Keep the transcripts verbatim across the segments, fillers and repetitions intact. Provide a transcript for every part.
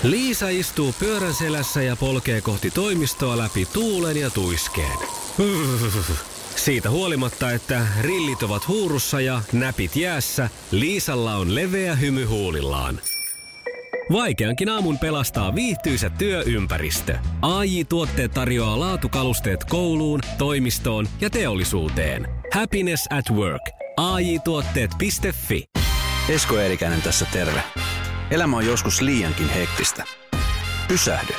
Liisa istuu pyörän selässä ja polkee kohti toimistoa läpi tuulen ja tuiskeen. Siitä huolimatta, että rillit ovat huurussa ja näpit jäässä, Liisalla on leveä hymy huulillaan. Vaikeankin aamun pelastaa viihtyisä työympäristö. A J-tuotteet tarjoaa laatukalusteet kouluun, toimistoon ja teollisuuteen. Happiness at work. A J tuotteet piste fi. Esko Eerikäinen tässä terve. Elämä on joskus liiankin hektistä. Pysähdy.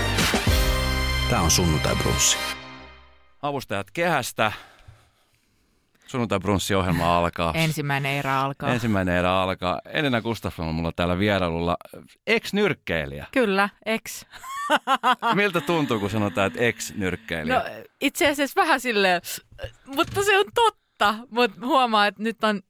Tää on Sunnuntai Brunssi. Avustajat kehästä. Sunnuntai Brunssi-ohjelma alkaa. Ensimmäinen erä alkaa. Ensimmäinen erä alkaa. Elina Gustafsson on mulla täällä vierailulla. Ex-nyrkkeilijä. Kyllä, ex. Miltä tuntuu, kun sanotaan, että ex-nyrkkeilijä? No itse asiassa vähän silleen, mutta se on totta. Mutta huomaa, että nyt on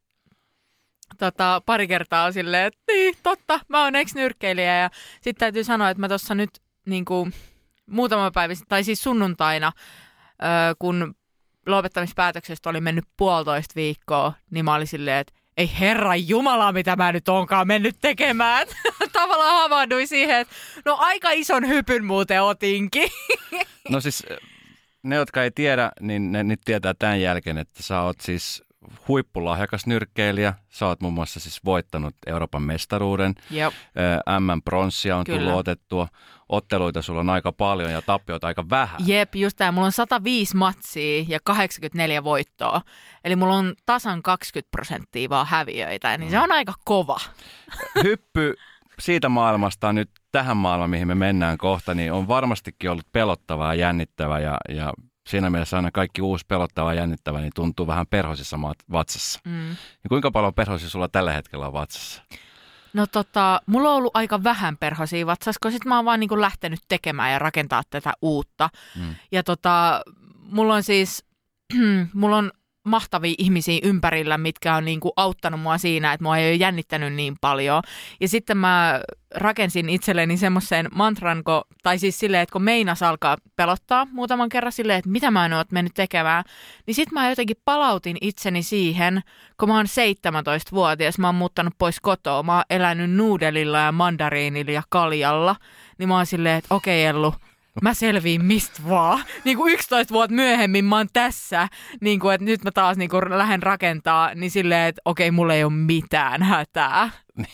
tota, pari kertaa on silleen, että niin, totta, mä oon ex-nyrkkeilijä. Ja sitten täytyy sanoa, että mä tuossa nyt niin kuin muutama päivä, tai siis sunnuntaina, öö, kun lopettamispäätöksestä oli mennyt puolitoista viikkoa, niin mä olin silleen, että ei herran jumala, mitä mä nyt onkaan mennyt tekemään. Tavallaan havahduin siihen, että no aika ison hypyn muuten otinkin. No siis ne, jotka ei tiedä, niin ne nyt tietää tämän jälkeen, että sä oot siis huippulahjakas nyrkkeilijä. Sä oot muun muassa siis voittanut Euroopan mestaruuden. Jep. M M-pronssia on Kyllä. tullut otettua. Otteluita sulla on aika paljon ja tappioita aika vähän. Jep, just tämä. Mulla on sata viisi matsia ja kahdeksankymmentäneljä voittoa. Eli mulla on tasan kaksikymmentä prosenttia vaan häviöitä, niin se on aika kova. Hyppy siitä maailmasta nyt tähän maailmaan, mihin me mennään kohta, niin on varmastikin ollut pelottavaa ja jännittävää. Ja, ja siinä mielessä aina kaikki uusi pelottavaa ja jännittävää niin tuntuu vähän perhosissa vatsassa. Mm. Ja kuinka paljon perhosia sulla tällä hetkellä on vatsassa? No tota, mulla on ollut aika vähän perhosia vatsassa, kun sit mä oon vaan niinku lähtenyt tekemään ja rakentaa tätä uutta. Mm. Ja tota, mulla on siis, mulla on mahtavia ihmisiä ympärillä, mitkä on niinku auttanut mua siinä, että mua ei ole jännittänyt niin paljon. Ja sitten mä rakensin itselleni semmoisen mantran, kun, tai siis silleen, että kun meinas alkaa pelottaa muutaman kerran silleen, että mitä mä en ole mennyt tekemään, niin sitten mä jotenkin palautin itseni siihen, kun mä oon seitsemäntoistavuotias, mä oon muuttanut pois kotoa, mä oon elänyt nuudelilla ja mandariinilla ja kaljalla, niin mä oon silleen, että okei Ellu, mä selviin mistä vaan. Niin kuin yksitoista vuotta myöhemmin mä oon tässä, niin kuin, että nyt mä taas niin kuin lähden rakentaa, niin silleen, että okei, mulla ei ole mitään hätää.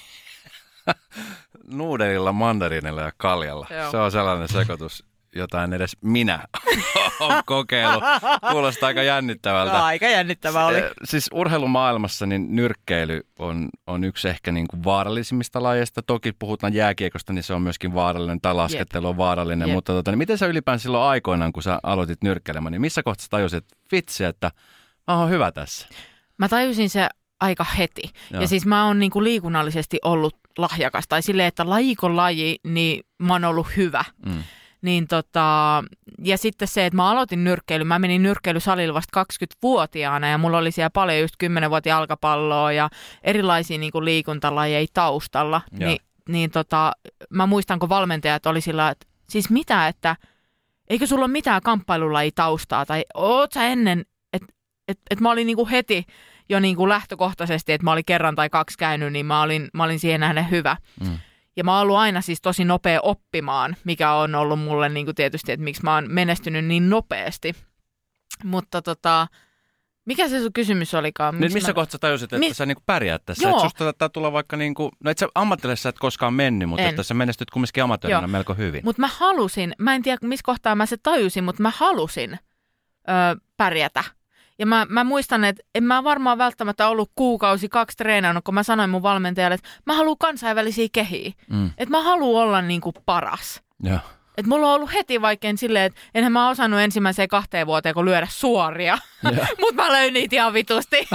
Nuudelilla, mandariinilla ja kaljalla. Joo. Se on sellainen sekoitus, jota en edes minä olen kokeillut. Kuulostaa aika jännittävältä. No, aika jännittävää oli. Siis urheilumaailmassa niin nyrkkeily on, on yksi ehkä niin kuin vaarallisimmista lajeista. Toki puhutaan jääkiekosta, niin se on myöskin vaarallinen, tai laskettelu on vaarallinen. Jep. Mutta tota, niin miten sä ylipäänsä silloin aikoinaan, kun sä aloitit nyrkkeilemään, niin missä kohtaa tajusit, että vitsi, että mä oon hyvä tässä? Mä tajusin se aika heti. Joo. Ja siis mä oon niin kuin liikunnallisesti ollut lahjakas, tai silleen, että lajikon laji, niin mä oon ollut hyvä. Mm. Niin tota, ja sitten se, että mä aloitin nyrkkeily, mä menin nyrkkeilysalille vasta kaksikymmentävuotiaana ja mulla oli siellä paljon just kymmenvuotiaan jalkapalloa ja erilaisia niin kuin liikuntalajeja taustalla. Ni, niin tota, mä muistan, kun valmentajat oli sillä, että siis mitä, että eikö sulla ole mitään kamppailulajia taustaa tai oot sä ennen, että et, et mä olin niin kuin heti jo niin kuin lähtökohtaisesti, että mä olin kerran tai kaksi käynyt, niin mä olin, mä olin siihen nähden hyvä. Mm. Ja mä oon ollut aina siis tosi nopea oppimaan, mikä on ollut mulle niin kuin tietysti, että miksi mä oon menestynyt niin nopeasti. Mutta tota, mikä se sun kysymys olikaan? Nyt missä mä... kohtaa tajusit, että Mi... sä niin kuin pärjäät tässä? Että susta täytyy tulla vaikka, niin kuin, no et sä ammattilaisessa et koskaan mennyt, mutta en. Että sä menestyt kumminkin amatöörinä melko hyvin. Mutta mä halusin, mä en tiedä missä kohtaa mä se tajusin, mutta mä halusin öö, pärjätä. Ja mä, mä muistan, että en mä varmaan välttämättä ollut kuukausi kaksi treenannut, kun mä sanoin mun valmentajalle, että mä haluan kansainvälisiä kehiä. Mm. Että mä haluan olla niinku paras. Ja. Että mulla on ollut heti vaikein silleen, että enhän mä osannut ensimmäiseen kahteen vuoteen, kun lyödä suoria. Mutta mä löin niitä ihan vitusti.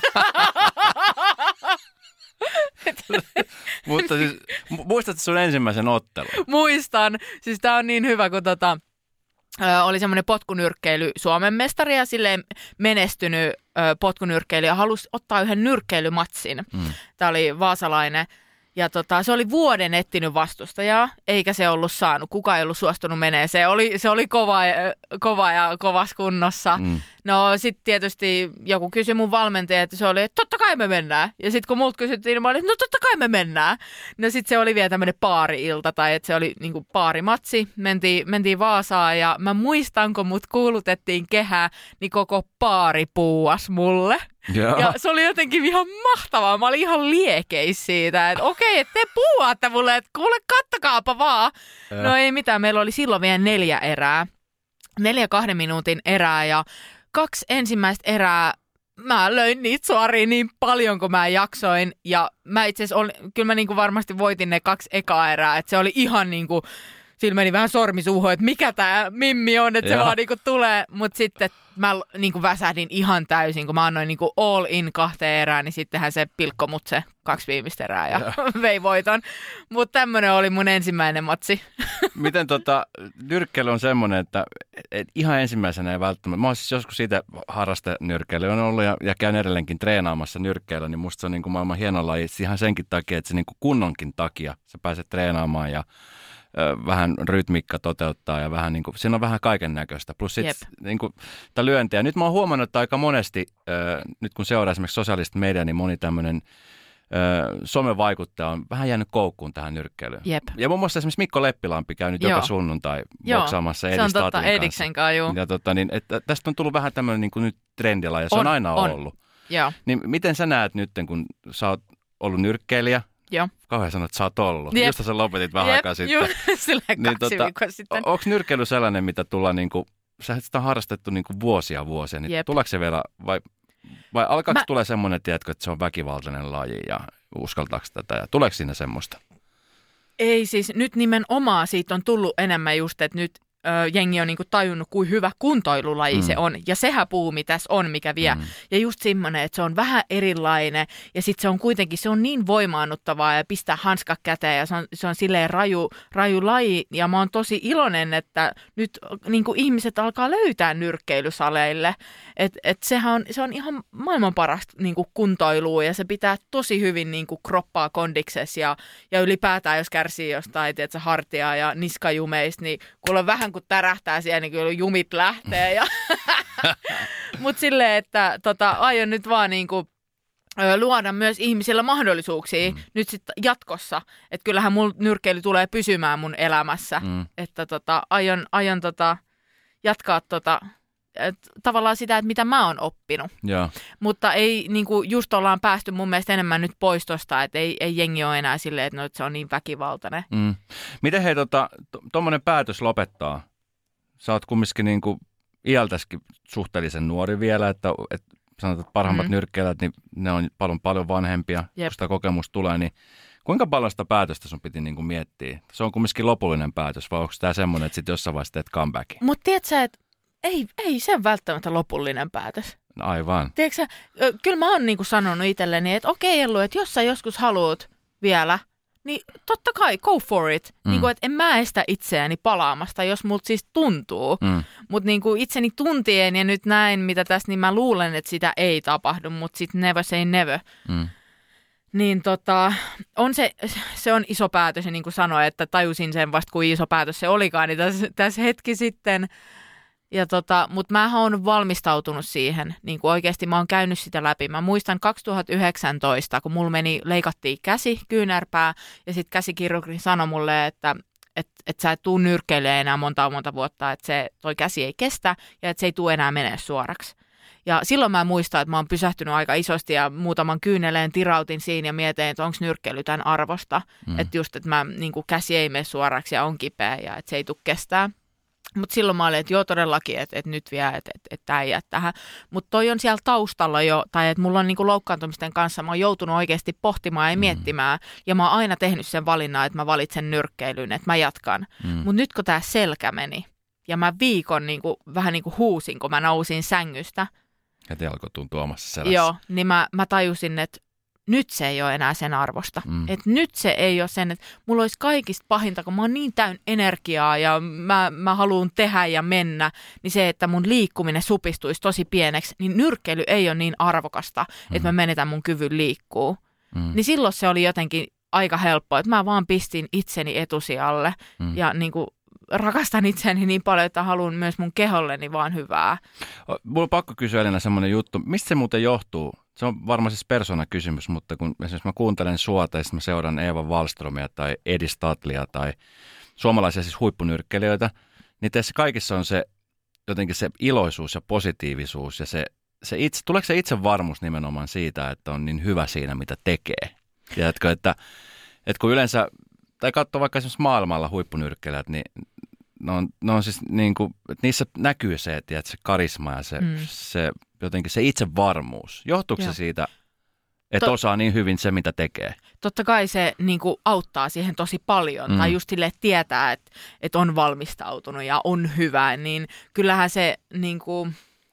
Mutta siis, muistatko sun ensimmäisen ottelun? Muistan. Siis tää on niin hyvä, kun tota... Ö, oli semmoinen potkunyrkkeily Suomen mestari ja silleen menestynyt ö, potkunyrkkeily ja halusi ottaa yhden nyrkkeilymatsin. Mm. Tämä oli vaasalainen. Ja tota, se oli vuoden etsinyt vastustajaa, eikä se ollut saanut. Kukaan ei ollut suostunut menee. Se oli, se oli kova, kova ja kovassa kunnossa. Mm. No sitten tietysti joku kysyi mun valmentaja, että se oli, että totta kai me mennään. Ja sitten kun multa kysyttiin, niin mä olin, no totta kai me mennään. No sitten se oli vielä tämmöinen paari-ilta, tai että se oli niinku paarimatsi. Mentiin, mentiin Vaasaan ja mä muistan, kun mut kuulutettiin kehää, niin koko paari puuas mulle. Ja. ja se oli jotenkin ihan mahtavaa. Mä olin ihan liekeis siitä, että okei, että te puuaatte mulle, että kuule kattakaapa vaan. Ja. No ei mitään, meillä oli silloin vielä neljä erää. Neljä kahden minuutin erää ja kaksi ensimmäistä erää mä löin niitä suoria niin paljon kuin mä jaksoin. Ja mä itse asiassa, kyllä mä niinku varmasti voitin ne kaksi ekaa erää, että se oli ihan niinku, sillä meni vähän sormi suuhun, että mikä tää Mimmi on, että se vaan niinku tulee. Mutta sitten mä niinku väsähdin ihan täysin, kun mä annoin niinku all in kahteen erään, niin sittenhän se pilkko mut se kaksi viimeistä erää ja, ja. vei voiton. Mutta tämmönen oli mun ensimmäinen matsi. Miten tota, nyrkkeily on semmoinen, että et ihan ensimmäisenä ei välttämättä. Mä oon siis joskus siitä harrastenyrkkeily on ollut ja, ja käyn edelleenkin treenaamassa nyrkkeillä, niin musta se on niinku maailman hieno laji. Ihan senkin takia, että se niinku kunnonkin takia sä pääset treenaamaan ja vähän rytmiikka toteuttaa ja vähän niin kuin, siinä on vähän kaiken näköistä. Plus sitten niin kuin, tämä lyöntiä. Nyt mä oon huomannut, että aika monesti, äh, nyt kun seuraa esimerkiksi sosiaalista mediaa, niin moni tämmöinen äh, somevaikuttaja on vähän jäänyt koukkuun tähän nyrkkeilyyn. Jep. Ja muun muassa esimerkiksi Mikko Leppilampi käy nyt Joo. joka sunnuntai boksaamassa Edi Statlin kanssa. Ediksen kanssa, joo. Ja tota, niin, että tästä on tullut vähän tämmöinen niin kuin nyt trendila ja se on, on aina on. ollut. Joo. Niin miten sä näet nyt, kun sä oot ollut nyrkkeilijä, Joo. kauhean sanot, että sä oot ollut. Jep. Just sä lopetit vähän Jep. aikaa sitten. Juu, silleen niin, kaksi tota, viikkoa sitten. Onko nyrkkeily sellainen, mitä tullaan, niinku, sä sitä on harrastettu niinku vuosia vuosia, niin Jep. tuleeko se vielä, vai, vai alkaako Mä... tulee semmoinen, tiedätkö, että se on väkivaltainen laji ja uskaltaako tätä, ja tuleeko siinä semmoista? Ei siis, nyt nimenomaan siitä on tullut enemmän just, että nyt ö, jengi on niinku tajunnut, kuin hyvä kuntoilulaji mm. se on. Ja sehän puumi tässä on, mikä vie. Mm. Ja just semmoinen, että se on vähän erilainen. Ja sitten se on kuitenkin, se on niin voimaannuttavaa ja pistää hanskat käteen. Ja se on, se on silleen raju, raju laji. Ja mä oon tosi iloinen, että nyt niinku ihmiset alkaa löytää nyrkkeilysaleille. Että et sehän on, se on ihan maailman parasta niinku kuntoilua. Ja se pitää tosi hyvin niinku kroppaa kondiksessa. Ja, ja ylipäätään, jos kärsii jostain, tiedätkö, hartia ja niskajumeista, niin kuule vähän kun tärähtää siellä, niin kyllä jumit lähtee. Ja mutta silleen, että tota, aion nyt vaan niinku, ö, luoda myös ihmisillä mahdollisuuksia mm. nyt sitten jatkossa. Että kyllähän mun nyrkkeily tulee pysymään mun elämässä. Mm. Että tota, aion, aion tota, jatkaa tota, et, tavallaan sitä, että mitä mä oon oppinut. Ja. Mutta ei, niinku, just ollaan päästy mun mielestä enemmän nyt pois tosta, että ei, ei jengi ole enää silleen, että, no, että se on niin väkivaltainen. Mm. Miten hei, tota, tuommoinen päätös lopettaa? Sä oot kumminkin niinku iältäskin suhteellisen nuori vielä, että, että sanotaan, että parhaimmat mm. nyrkkeilijät, niin ne on paljon, paljon vanhempia, Jep. kun sitä kokemusta tulee, niin kuinka paljon sitä päätöstä sun piti niinku miettiä? Se on kumminkin lopullinen päätös, vai onko tämä semmoinen, että sitten jossain vaiheessa teet comebackin? Mutta tiedätkö sä, että ei, ei se välttämättä lopullinen päätös. No, aivan. Tiedätkö sä, kyllä mä oon niinku sanonut itselleni, että okei Ellu, että jos sä joskus haluat vielä, niin totta kai, go for it. Mm. Niin kuin, että en mä estä itseäni palaamasta, jos multa siis tuntuu. Mm. Mutta niin kuin itseni tuntien ja nyt näin, mitä tässä, niin mä luulen, että sitä ei tapahdu, mutta sitten never say never. Mm. Niin tota, on se, se on iso päätös, ja niin kuin sanoin, että tajusin sen vasta, kuin iso päätös se olikaan, niin tässä, tässä hetki sitten. Ja tota, mutta mä oon valmistautunut siihen, niin kuin oikeasti mä oon käynyt sitä läpi. Mä muistan kaksituhattayhdeksäntoista, kun mulla meni, leikattiin käsi, kyynärpää, ja sitten käsikirurgi sanoi mulle, että et, et sä et tuu nyrkkeilemään enää monta monta vuotta, että se, toi käsi ei kestä, ja että se ei tule enää menee suoraksi. Ja silloin mä muistan, että mä oon pysähtynyt aika isosti, ja muutaman kyyneleen tirautin siinä, ja mietin, että onko nyrkkeily tämän arvosta. Mm. Että just, että mä, niin kuin käsi ei mene suoraksi, ja on kipeä, ja että se ei tule kestää. Mutta silloin mä olin, että joo todellakin, että, että nyt vielä, että, että, että tämä ei jää tähän. Mutta toi on siellä taustalla jo, tai että mulla on niinku loukkaantumisten kanssa, mä oon joutunut oikeasti pohtimaan ja mm. miettimään. Ja mä oon aina tehnyt sen valinnan, että mä valitsen nyrkkeilyn, että mä jatkan. Mm. Mutta nyt kun tää selkä meni, ja mä viikon niinku, vähän niin kuin huusin, kun mä nousin sängystä. Heti alkoi tuntua omassa selässä. Joo, niin mä, mä tajusin, että nyt se ei ole enää sen arvosta. Mm. Että nyt se ei ole sen, että mulla olisi kaikista pahinta, kun mä oon niin täynnä energiaa ja mä, mä haluan tehdä ja mennä, niin se, että mun liikkuminen supistuisi tosi pieneksi, niin nyrkkeily ei ole niin arvokasta, mm. että mä menetän mun kyvyn liikkuu. Mm. Niin silloin se oli jotenkin aika helppoa, että mä vaan pistin itseni etusijalle mm. ja niin kuin rakastan itseäni niin paljon, että haluan myös mun keholleni vaan hyvää. Mulla on pakko kysyä Elina semmoinen juttu. Mistä se muuten johtuu? Se on varmaan siis persoonakysymys, mutta kun esimerkiksi mä kuuntelen sua tai sitten mä seuraan Eeva Wallströmiä tai Edi Statlia tai suomalaisia siis huippunyrkkeilijöitä, niin teissä kaikissa on se jotenkin se iloisuus ja positiivisuus ja se, se itse, tuleeko se itsevarmuus nimenomaan siitä, että on niin hyvä siinä, mitä tekee? Tiedätkö, että, että kun yleensä, tai katsoo vaikka esimerkiksi maailmalla huippunyrkkeilijät, niin ne on, ne on siis niin kuin, että niissä näkyy se, että se karisma ja se, mm. se jotenkin se itsevarmuus. Johtuuko se siitä, että to- osaa niin hyvin se, mitä tekee? Totta kai se niin kuin, auttaa siihen tosi paljon. Mm. Tai just silleen, että tietää, että, että on valmistautunut ja on hyvä. Niin kyllähän se, niin kuin,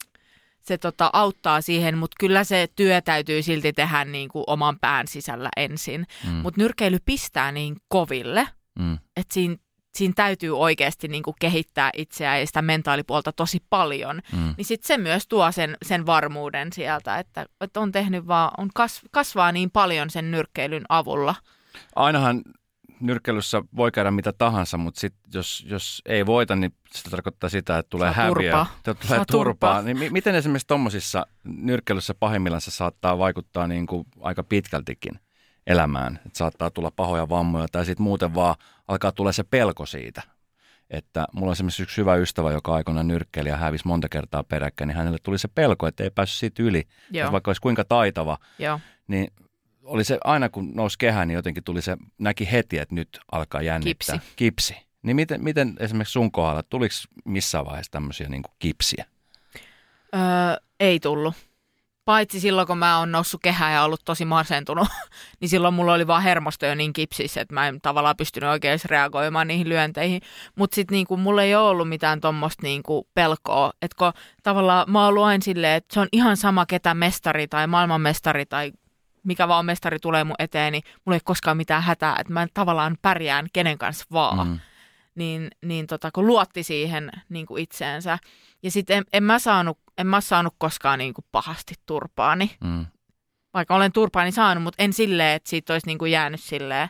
se tota, auttaa siihen, mutta kyllä se työ täytyy silti tehdä niin kuin, oman pään sisällä ensin. Mm. Mutta nyrkkeily pistää niin koville, mm. että siinä siinä täytyy oikeasti niin kuin kehittää itseään ja sitä mentaalipuolta tosi paljon, mm. niin sitten se myös tuo sen, sen varmuuden sieltä, että, että on tehnyt vaan, on kas, kasvaa niin paljon sen nyrkkeilyn avulla. Ainahan nyrkkeilyssä voi käydä mitä tahansa, mutta sit jos, jos ei voita, niin se tarkoittaa sitä, että tulee häviö. Tulee turpaa. turpaa. Niin m- miten esimerkiksi tuommoisissa nyrkkeilyssä pahimmillaan se saattaa vaikuttaa niin kuin aika pitkältikin elämään, että saattaa tulla pahoja vammoja tai sitten muuten vaan alkaa tulla se pelko siitä, että mulla on esimerkiksi yksi hyvä ystävä, joka aikoinaan nyrkkeili ja hävisi monta kertaa peräkkäin, niin hänelle tuli se pelko, että ei päässyt siitä yli, että vaikka olisi kuinka taitava, Joo. niin oli se aina kun nousi kehään, niin jotenkin tuli se, näki heti, että nyt alkaa jännittää. Kipsi. Kipsi. Niin miten, miten esimerkiksi sun kohdalla, tuliko missään vaiheessa tämmöisiä niin kuin kipsiä? Öö, ei tullut. Paitsi silloin, kun mä oon noussut kehään ja ollut tosi masentunut, niin silloin mulla oli vaan hermosto jo niin kipsissä, että mä en tavallaan pystynyt oikein reagoimaan niihin lyönteihin. Mutta sitten niinku, mulla ei ole ollut mitään tuommoista niinku pelkoa, että kun tavallaan mä oon ollut aina silleen, että se on ihan sama ketä mestari tai maailmanmestari tai mikä vaan mestari tulee mun eteen, niin mulla ei koskaan mitään hätää, että mä tavallaan pärjään kenen kanssa vaan. Mm. Niin, niin tota, kun luotti siihen niin kuin itseensä. Ja sitten en, en mä saanut, en mä saanut koskaan niin kuin pahasti turpaani. Mm. Vaikka olen turpaani saanut, mutta en silleen, että siitä olisi niin kuin jäänyt silleen.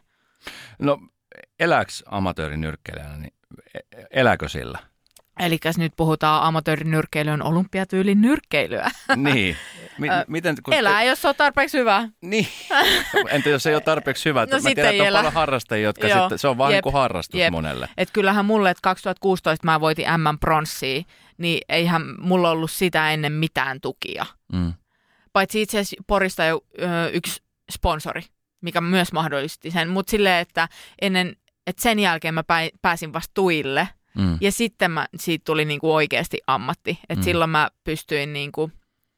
No elääkö amatöörinyrkkeilijänä, niin elääkö sillä? Eli nyt puhutaan amatöörinyrkkeilyn olympiatyylin nyrkkeilyä. Niin. Mi- miten, kun elää, te... jos se on tarpeeksi hyvä. Niin. Entä jos ei ole tarpeeksi hyvä? No mä tiedän, että on elä. paljon harrastajia, jotka sitten, se on vaan niin kuin harrastus Jep. monelle. Et kyllähän mulle, että kaksituhattakuusitoista mä voitin M M-pronssia, niin eihän mulla ollut sitä ennen mitään tukia. Mm. Paitsi itse asiassa Porista jo ö, yksi sponsori, mikä myös mahdollisti sen. Mutta silleen, että, ennen, että sen jälkeen mä pääsin vasta tuille. Mm. Ja sitten mä, siitä tuli niinku oikeasti ammatti. Että mm. silloin mä pystyin niinku,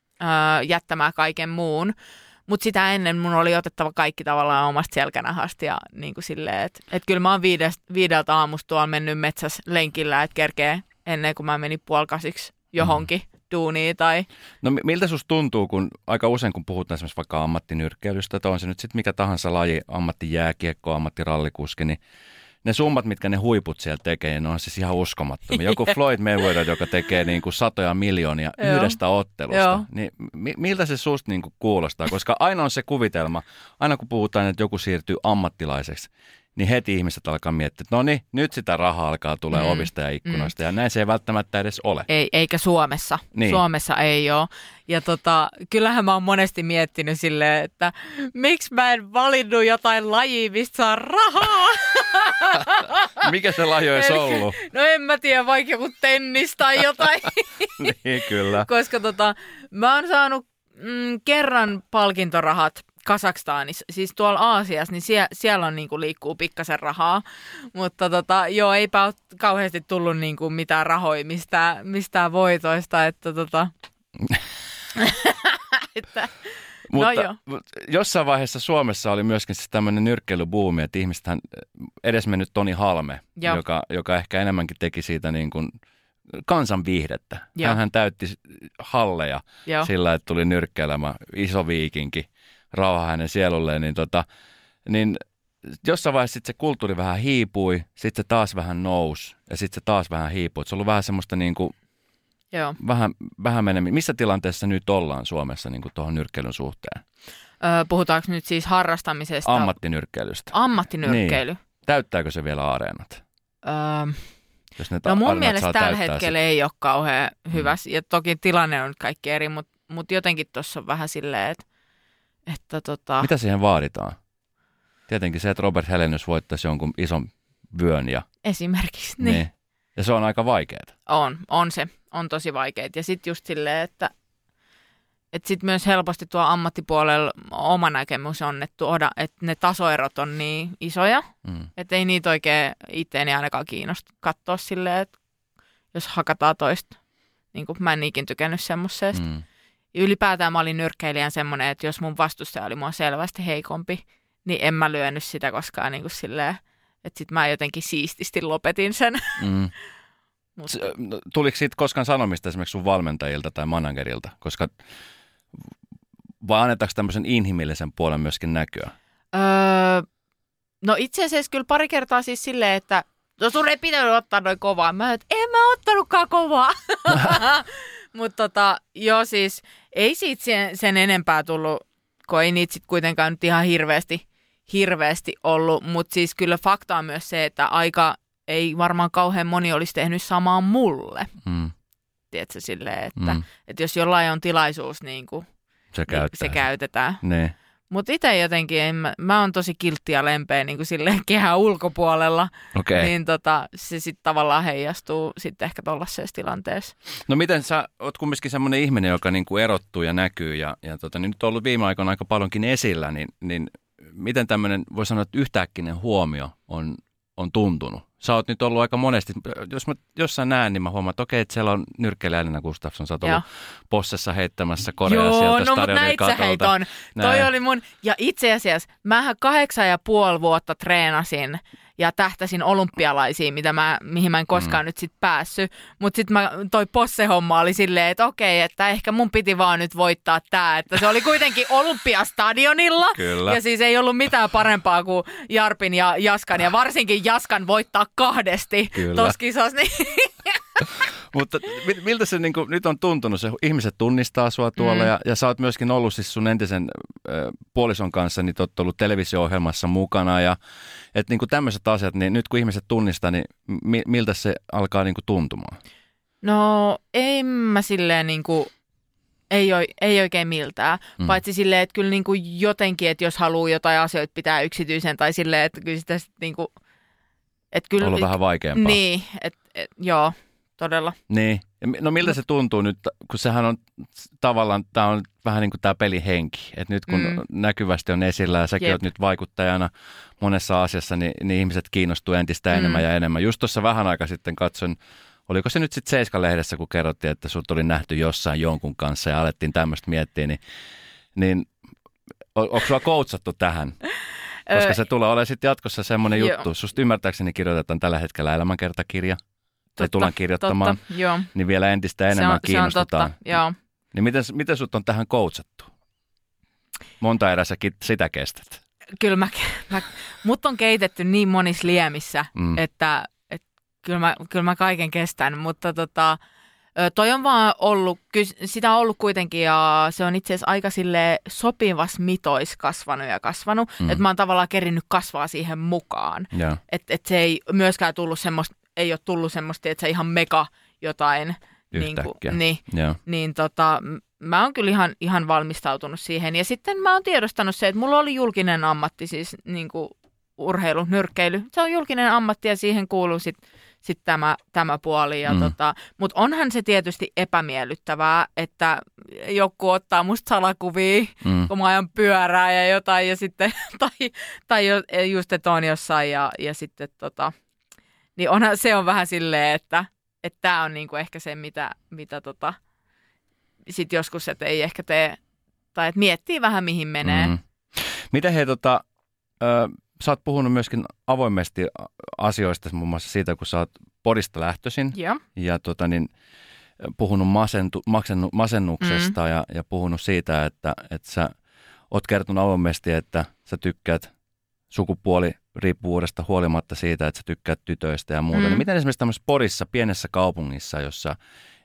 ö, jättämään kaiken muun. Mutta sitä ennen mun oli otettava kaikki tavallaan omasta selkänahasta. Ja niinku silleen, että et kyllä mä oon viides, viideltä aamusta tuolla mennyt metsässä lenkillä, että kerkee ennen kuin mä menin puolikasiksi johonkin mm. duuniin. Tai... No miltä susta tuntuu, kun aika usein kun puhutaan esimerkiksi vaikka ammattinyrkkeilystä, että on se nyt sitten mikä tahansa laji, ammattijääkiekko, ammattirallikuski, niin ne summat, mitkä ne huiput siellä tekee, ne on siis ihan uskomattomia. Joku Floyd Mayweather, joka tekee niin kuin satoja miljoonia yhdestä ottelusta. Joo. Niin mi- miltä se susta niin kuin kuulostaa? Koska aina on se kuvitelma, aina kun puhutaan, että joku siirtyy ammattilaiseksi, niin heti ihmiset alkaa miettiä, että no niin, nyt sitä rahaa alkaa tulee mm. ovista ja ikkunoista. Mm. Ja näin se ei välttämättä edes ole. Ei, eikä Suomessa. Niin. Suomessa ei ole. Ja tota, kyllähän mä oon monesti miettinyt silleen, että miksi mä en valinnut jotain lajia, mistä saa rahaa? Mikä se laji olisi ollut? No en mä tiedä, vaikka joku tennis tai jotain. Niin, kyllä. Koska tota, mä oon saanut mm, kerran palkintorahat Kazakstanissa, siis tuolla Aasiassa, niin sie, siellä on niinku liikkuu pikkasen rahaa, mutta tota, joo, eipä ole kauheasti tullut niinku mitään rahoja mistään, mistään voitoista, että tota... että, mutta no joo. Jossain vaiheessa Suomessa oli myöskin siis tämmöinen nyrkkeilybuumi, että ihmisethän edesmennyt Toni Halme, joka, joka ehkä enemmänkin teki siitä niin kuin kansan viihdettä. Hänhän täytti halleja Joo. sillä, että tuli nyrkkeilemä iso viikinki. Rauha hänen sielulleen, niin, tota, niin jossain vaiheessa sitten se kulttuuri vähän hiipui, sitten se taas vähän nousi ja sitten se taas vähän hiipui. Se on ollut vähän semmoista niin kuin Joo. Vähän, vähän menemmin. Missä tilanteessa nyt ollaan Suomessa niin kuin tuohon nyrkkeilyn suhteen? Öö, puhutaanko nyt siis harrastamisesta? Ammattinyrkkeilystä. Ammattinyrkkeily. Niin. Täyttääkö se vielä areenat? Öö, Jos ne no mun areenat mielestä saa tällä täyttää hetkellä sit. ei ole kauhean hyvä. Mm. Ja toki tilanne on nyt kaikki eri, mutta mut jotenkin tuossa on vähän silleen, että, että tota... Mitä siihen vaaditaan? Tietenkin se, että Robert Helenius voittaisi jonkun ison vyön. Ja, Esimerkiksi, niin. niin. Ja se on aika vaikeaa. On, on se. On tosi vaikeet. Ja sitten just silleen, että että sitten myös helposti tuo ammattipuolella oma näkemys on, että, tuoda, että ne tasoerot on niin isoja, mm. että ei niitä oikein itseäni ainakaan kiinnosta katsoa silleen, että jos hakataan toista. Niin kuin mä en ikin tykännyt semmoisesta. Mm. Ylipäätään mä olin nyrkkeilijän semmoinen, että jos mun vastustaja oli mua selvästi heikompi, niin en mä lyönyt sitä koskaan niin kuin silleen, että sit mä jotenkin siististi lopetin sen. Mm. Mutta tuliko siitä koskaan sanomista esimerkiksi sun valmentajilta tai managerilta? Koska vai annetaanko tämmöisen inhimillisen puolen myöskin näkyä? Öö, no itse asiassa kyllä pari kertaa siis silleen, että no sun ei pitänyt ottaa noin kovaa. Mä että en mä ottanutkaan kovaa. Mutta tota, joo siis ei siitä sen, sen enempää tullut, kun ei niitä sitten kuitenkaan nyt ihan hirveästi, hirveästi ollut. Mutta siis kyllä fakta on myös se, että aika ei varmaan kauhean moni olisi tehnyt samaa mulle. Mm. Tiedätkö silleen, että, mm. että jos jollain on tilaisuus, niin, kuin, se, niin se käytetään. Ne. Mutta itse jotenkin, en, mä, mä oon tosi kiltti ja lempeä niin kuin silleen kehän ulkopuolella, okay. niin tota, se sitten tavallaan heijastuu sitten ehkä tuollaisessa tilanteessa. No miten sä oot kumminkin semmoinen ihminen, joka niin kuin erottuu ja näkyy ja, ja tota, niin nyt on ollut viime aikoina aika paljonkin esillä, niin, niin miten tämmöinen, voi sanoa, että yhtäkkinen huomio on, on tuntunut? Sä oot nyt ollut aika monesti, jos mä jossain näen, niin mä huomaan, että okei, että siellä on nyrkkeilijä Elina Gustafsson, sä oot ollut Possessa heittämässä Korea Joo, sieltä no, stadionin katolta. Joo, no mutta näit sä heiton. Toi oli mun, ja itse asiassa mähän kahdeksan ja puoli vuotta treenasin ja tähtäsin olympialaisiin, mitä mä, mihin mä en koskaan mm. nyt sit päässyt. Mutta sitten toi Posse-homma oli silleen, että okei, että ehkä mun piti vaan nyt voittaa tää. Että se oli kuitenkin Olympiastadionilla. Kyllä. Ja siis ei ollut mitään parempaa kuin Jarpin ja Jaskan. Ja varsinkin Jaskan voittaa kahdesti tuossa kisassa. Niin. Mutta miltä se niin kuin, nyt on tuntunut? Se, ihmiset tunnistaa sua tuolla mm. ja, ja sä oot myöskin ollut siis sun entisen äh, puolison kanssa, niin oot ollut televisio-ohjelmassa mukana ja että niin kuin tämmöiset asiat, niin nyt kun ihmiset tunnistaa, niin mi, miltä se alkaa niin kuin tuntumaan? No en mä silleen niin kuin, ei, ei oikein miltään, mm. paitsi silleen, että kyllä niin kuin jotenkin, että jos haluaa jotain asioita pitää yksityisen tai silleen, että kyllä sitä niin kuin, että kyllä... Ollut vähän vaikeampaa. Niin, että et, joo. Todella. Niin. No miltä se tuntuu nyt, kun sehän on tavallaan, tämä on vähän niin kuin tämä pelin henki. Että nyt kun mm. näkyvästi on esillä ja säkin Jep. oot nyt vaikuttajana monessa asiassa, niin, niin ihmiset kiinnostuu entistä mm. enemmän ja enemmän. Just tuossa vähän aika sitten katson, oliko se nyt sitten Seiska-lehdessä, kun kerrottiin, että sut oli nähty jossain jonkun kanssa ja alettiin tämmöistä miettiä, niin, niin on, onko sulla koutsattu tähän? Koska se tulee olemaan sitten jatkossa semmoinen juttu. Susta ymmärtääkseni kirjoitetaan tällä hetkellä elämänkertakirja. Tai tullaan kirjoittamaan, totta, joo. niin vielä entistä enemmän se on, kiinnostutaan. Se on totta, joo. Niin miten, miten sut on tähän coachattu? Monta erää sä sitä kestät? Kyllä mä, mä, mut on keitetty niin monissa liemissä, mm. että, että kyllä, mä, kyllä mä kaiken kestän, mutta tota, toi on vaan ollut, sitä on ollut kuitenkin ja se on itse asiassa aika sille sopivas mitois kasvanut ja kasvanut, mm. että mä oon tavallaan kerinyt kasvaa siihen mukaan. Että et se ei myöskään tullut semmoista, ei ole tullut semmoista, että se ihan mega jotain, niin, kuin, niin, niin tota, mä oon kyllä ihan, ihan valmistautunut siihen. Ja sitten mä oon tiedostanut se, että mulla oli julkinen ammatti, siis niin kuin urheilu, nyrkkeily. Se on julkinen ammatti ja siihen kuuluu sitten sit tämä, tämä puoli. Ja mm. tota, mutta onhan se tietysti epämiellyttävää, että joku ottaa musta salakuvia, mm. kun mä ajan pyörää ja jotain, ja sitten, tai, tai just, että on jossain, ja, ja sitten tota, niin onhan, se on vähän silleen, että että tämä on niinku ehkä se, mitä, mitä tota, sit joskus, että ei ehkä tee, tai että miettii vähän, mihin menee. Mm. Miten hei, tota, ö, sä oot puhunut myöskin avoimesti asioista, muun muassa siitä, kun sä oot Porista lähtöisin, ja, ja tota, niin, puhunut masentu, masennu, masennuksesta mm. ja, ja puhunut siitä, että, että sä oot kertonut avoimesti, että sä tykkäät sukupuoli riippuvuudesta huolimatta siitä, että sä tykkäät tytöistä ja muuta. Mm. Niin miten esimerkiksi tämmöisessä Porissa, pienessä kaupungissa, jossa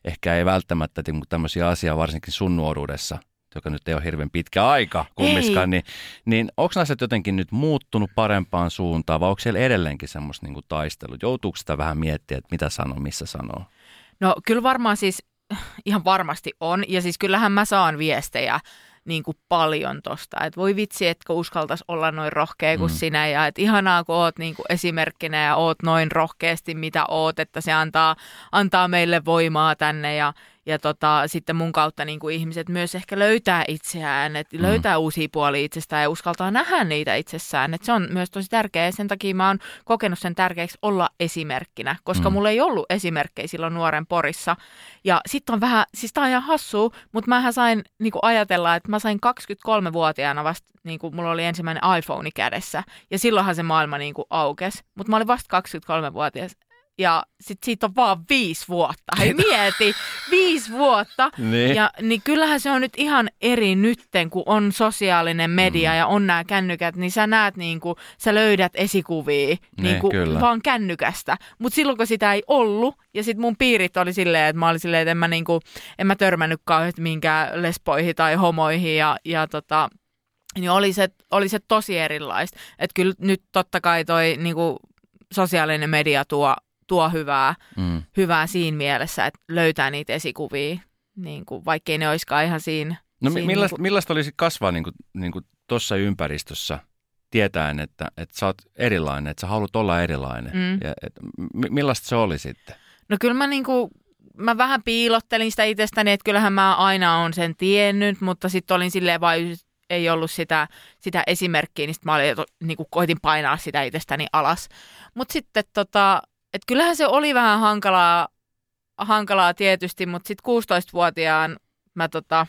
ehkä ei välttämättä tämmöisiä asiaa varsinkin sun nuoruudessa, joka nyt ei ole hirveän pitkä aika kummiskaan, niin, niin onko naiset jotenkin nyt muuttunut parempaan suuntaan vai onko siellä edelleenkin semmoista niin kuin taistelua? Joutuuko sitä vähän miettiä, että mitä sanoo, missä sanoo? No kyllä varmaan siis ihan varmasti on ja siis kyllähän mä saan viestejä niin kuin paljon tosta, että voi vitsi, etkö uskaltaisi olla noin rohkea kuin mm. sinä ja että ihanaa, kun oot niin kuin esimerkkinä ja oot noin rohkeasti, mitä oot, että se antaa, antaa meille voimaa tänne ja, ja tota, sitten mun kautta niin kuin ihmiset myös ehkä löytää itseään, että mm. löytää uusia puolia itsestään ja uskaltaa nähdä niitä itsessään, että se on myös tosi tärkeää ja sen takia mä oon kokenut sen tärkeäksi olla esimerkkinä, koska mm. mulla ei ollut esimerkkejä silloin nuoren Porissa ja sitten on vähän, siis tää on ihan hassua, mutta mähän sain niin kuin ajatella, että mä sain kaksikymmentäkolmevuotiaana vasta, niin kuin mulla oli ensimmäinen iPhone kädessä ja silloinhan se maailma niin kuin aukesi, mutta mä olin vasta kaksikymmentäkolmevuotias ja sit siitä on vaan viisi vuotta. Hei mieti, viisi vuotta. Niin. Ja niin kyllähän se on nyt ihan eri nytten, kun on sosiaalinen media mm. ja on nämä kännykät, niin sä näet niin kuin, sä löydät esikuvia niin kuin vaan kännykästä. Mutta silloin kun sitä ei ollut, ja sit mun piirit oli silleen, että mä olin silleen, että en mä, niin kuin, en mä törmännyt kauheasti minkään lesboihin tai homoihin ja, ja tota, niin oli se, oli se tosi erilaista. Että kyllä nyt totta kai toi niin kuin sosiaalinen media tuo tuo hyvää, mm. hyvää siinä mielessä, että löytää niitä esikuvia, niin kuin, vaikkei ne olisikaan ihan siinä. No siinä millaista, niin kuin... millaista olisi kasvaa niin kuin, niin kuin tuossa ympäristössä, tietäen, että, että sä oot erilainen, että sä haluat olla erilainen. Mm. Ja, et, millaista se oli sitten? No kyllä mä, niin kuin, mä vähän piilottelin sitä itsestäni, että kyllähän mä aina olen sen tiennyt, mutta sitten olin silleen vaan, ei ollut sitä, sitä esimerkkiä, niin sitten mä olin, niin kuin, koitin painaa sitä itsestäni alas. Mutta sitten tota... Että kyllähän se oli vähän hankalaa, hankalaa tietysti, mutta sitten kuusitoistavuotiaan mä tota,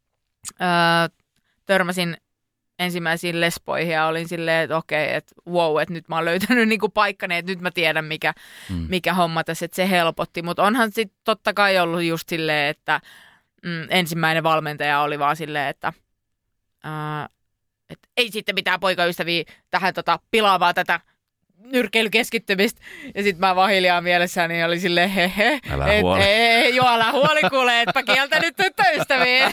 öö, törmäsin ensimmäisiin lesboihin ja olin silleen, että okei, että wow, että nyt mä oon löytänyt niinku paikkani, että nyt mä tiedän mikä, mm. mikä homma tässä, että se helpotti. Mutta onhan sitten totta kai ollut just silleen, että mm, ensimmäinen valmentaja oli vaan silleen, että öö, et ei sitten mitään poikaystäviä tähän tota, pilaavaa tätä nyrkkeilykeskittymistä. Ja sit mä vaan hiljaa mielessäni niin oli silleen hehe. Älä et, huoli. Ei, joo, älä huoli kuule, etpä kieltänyt tyttöystäviä.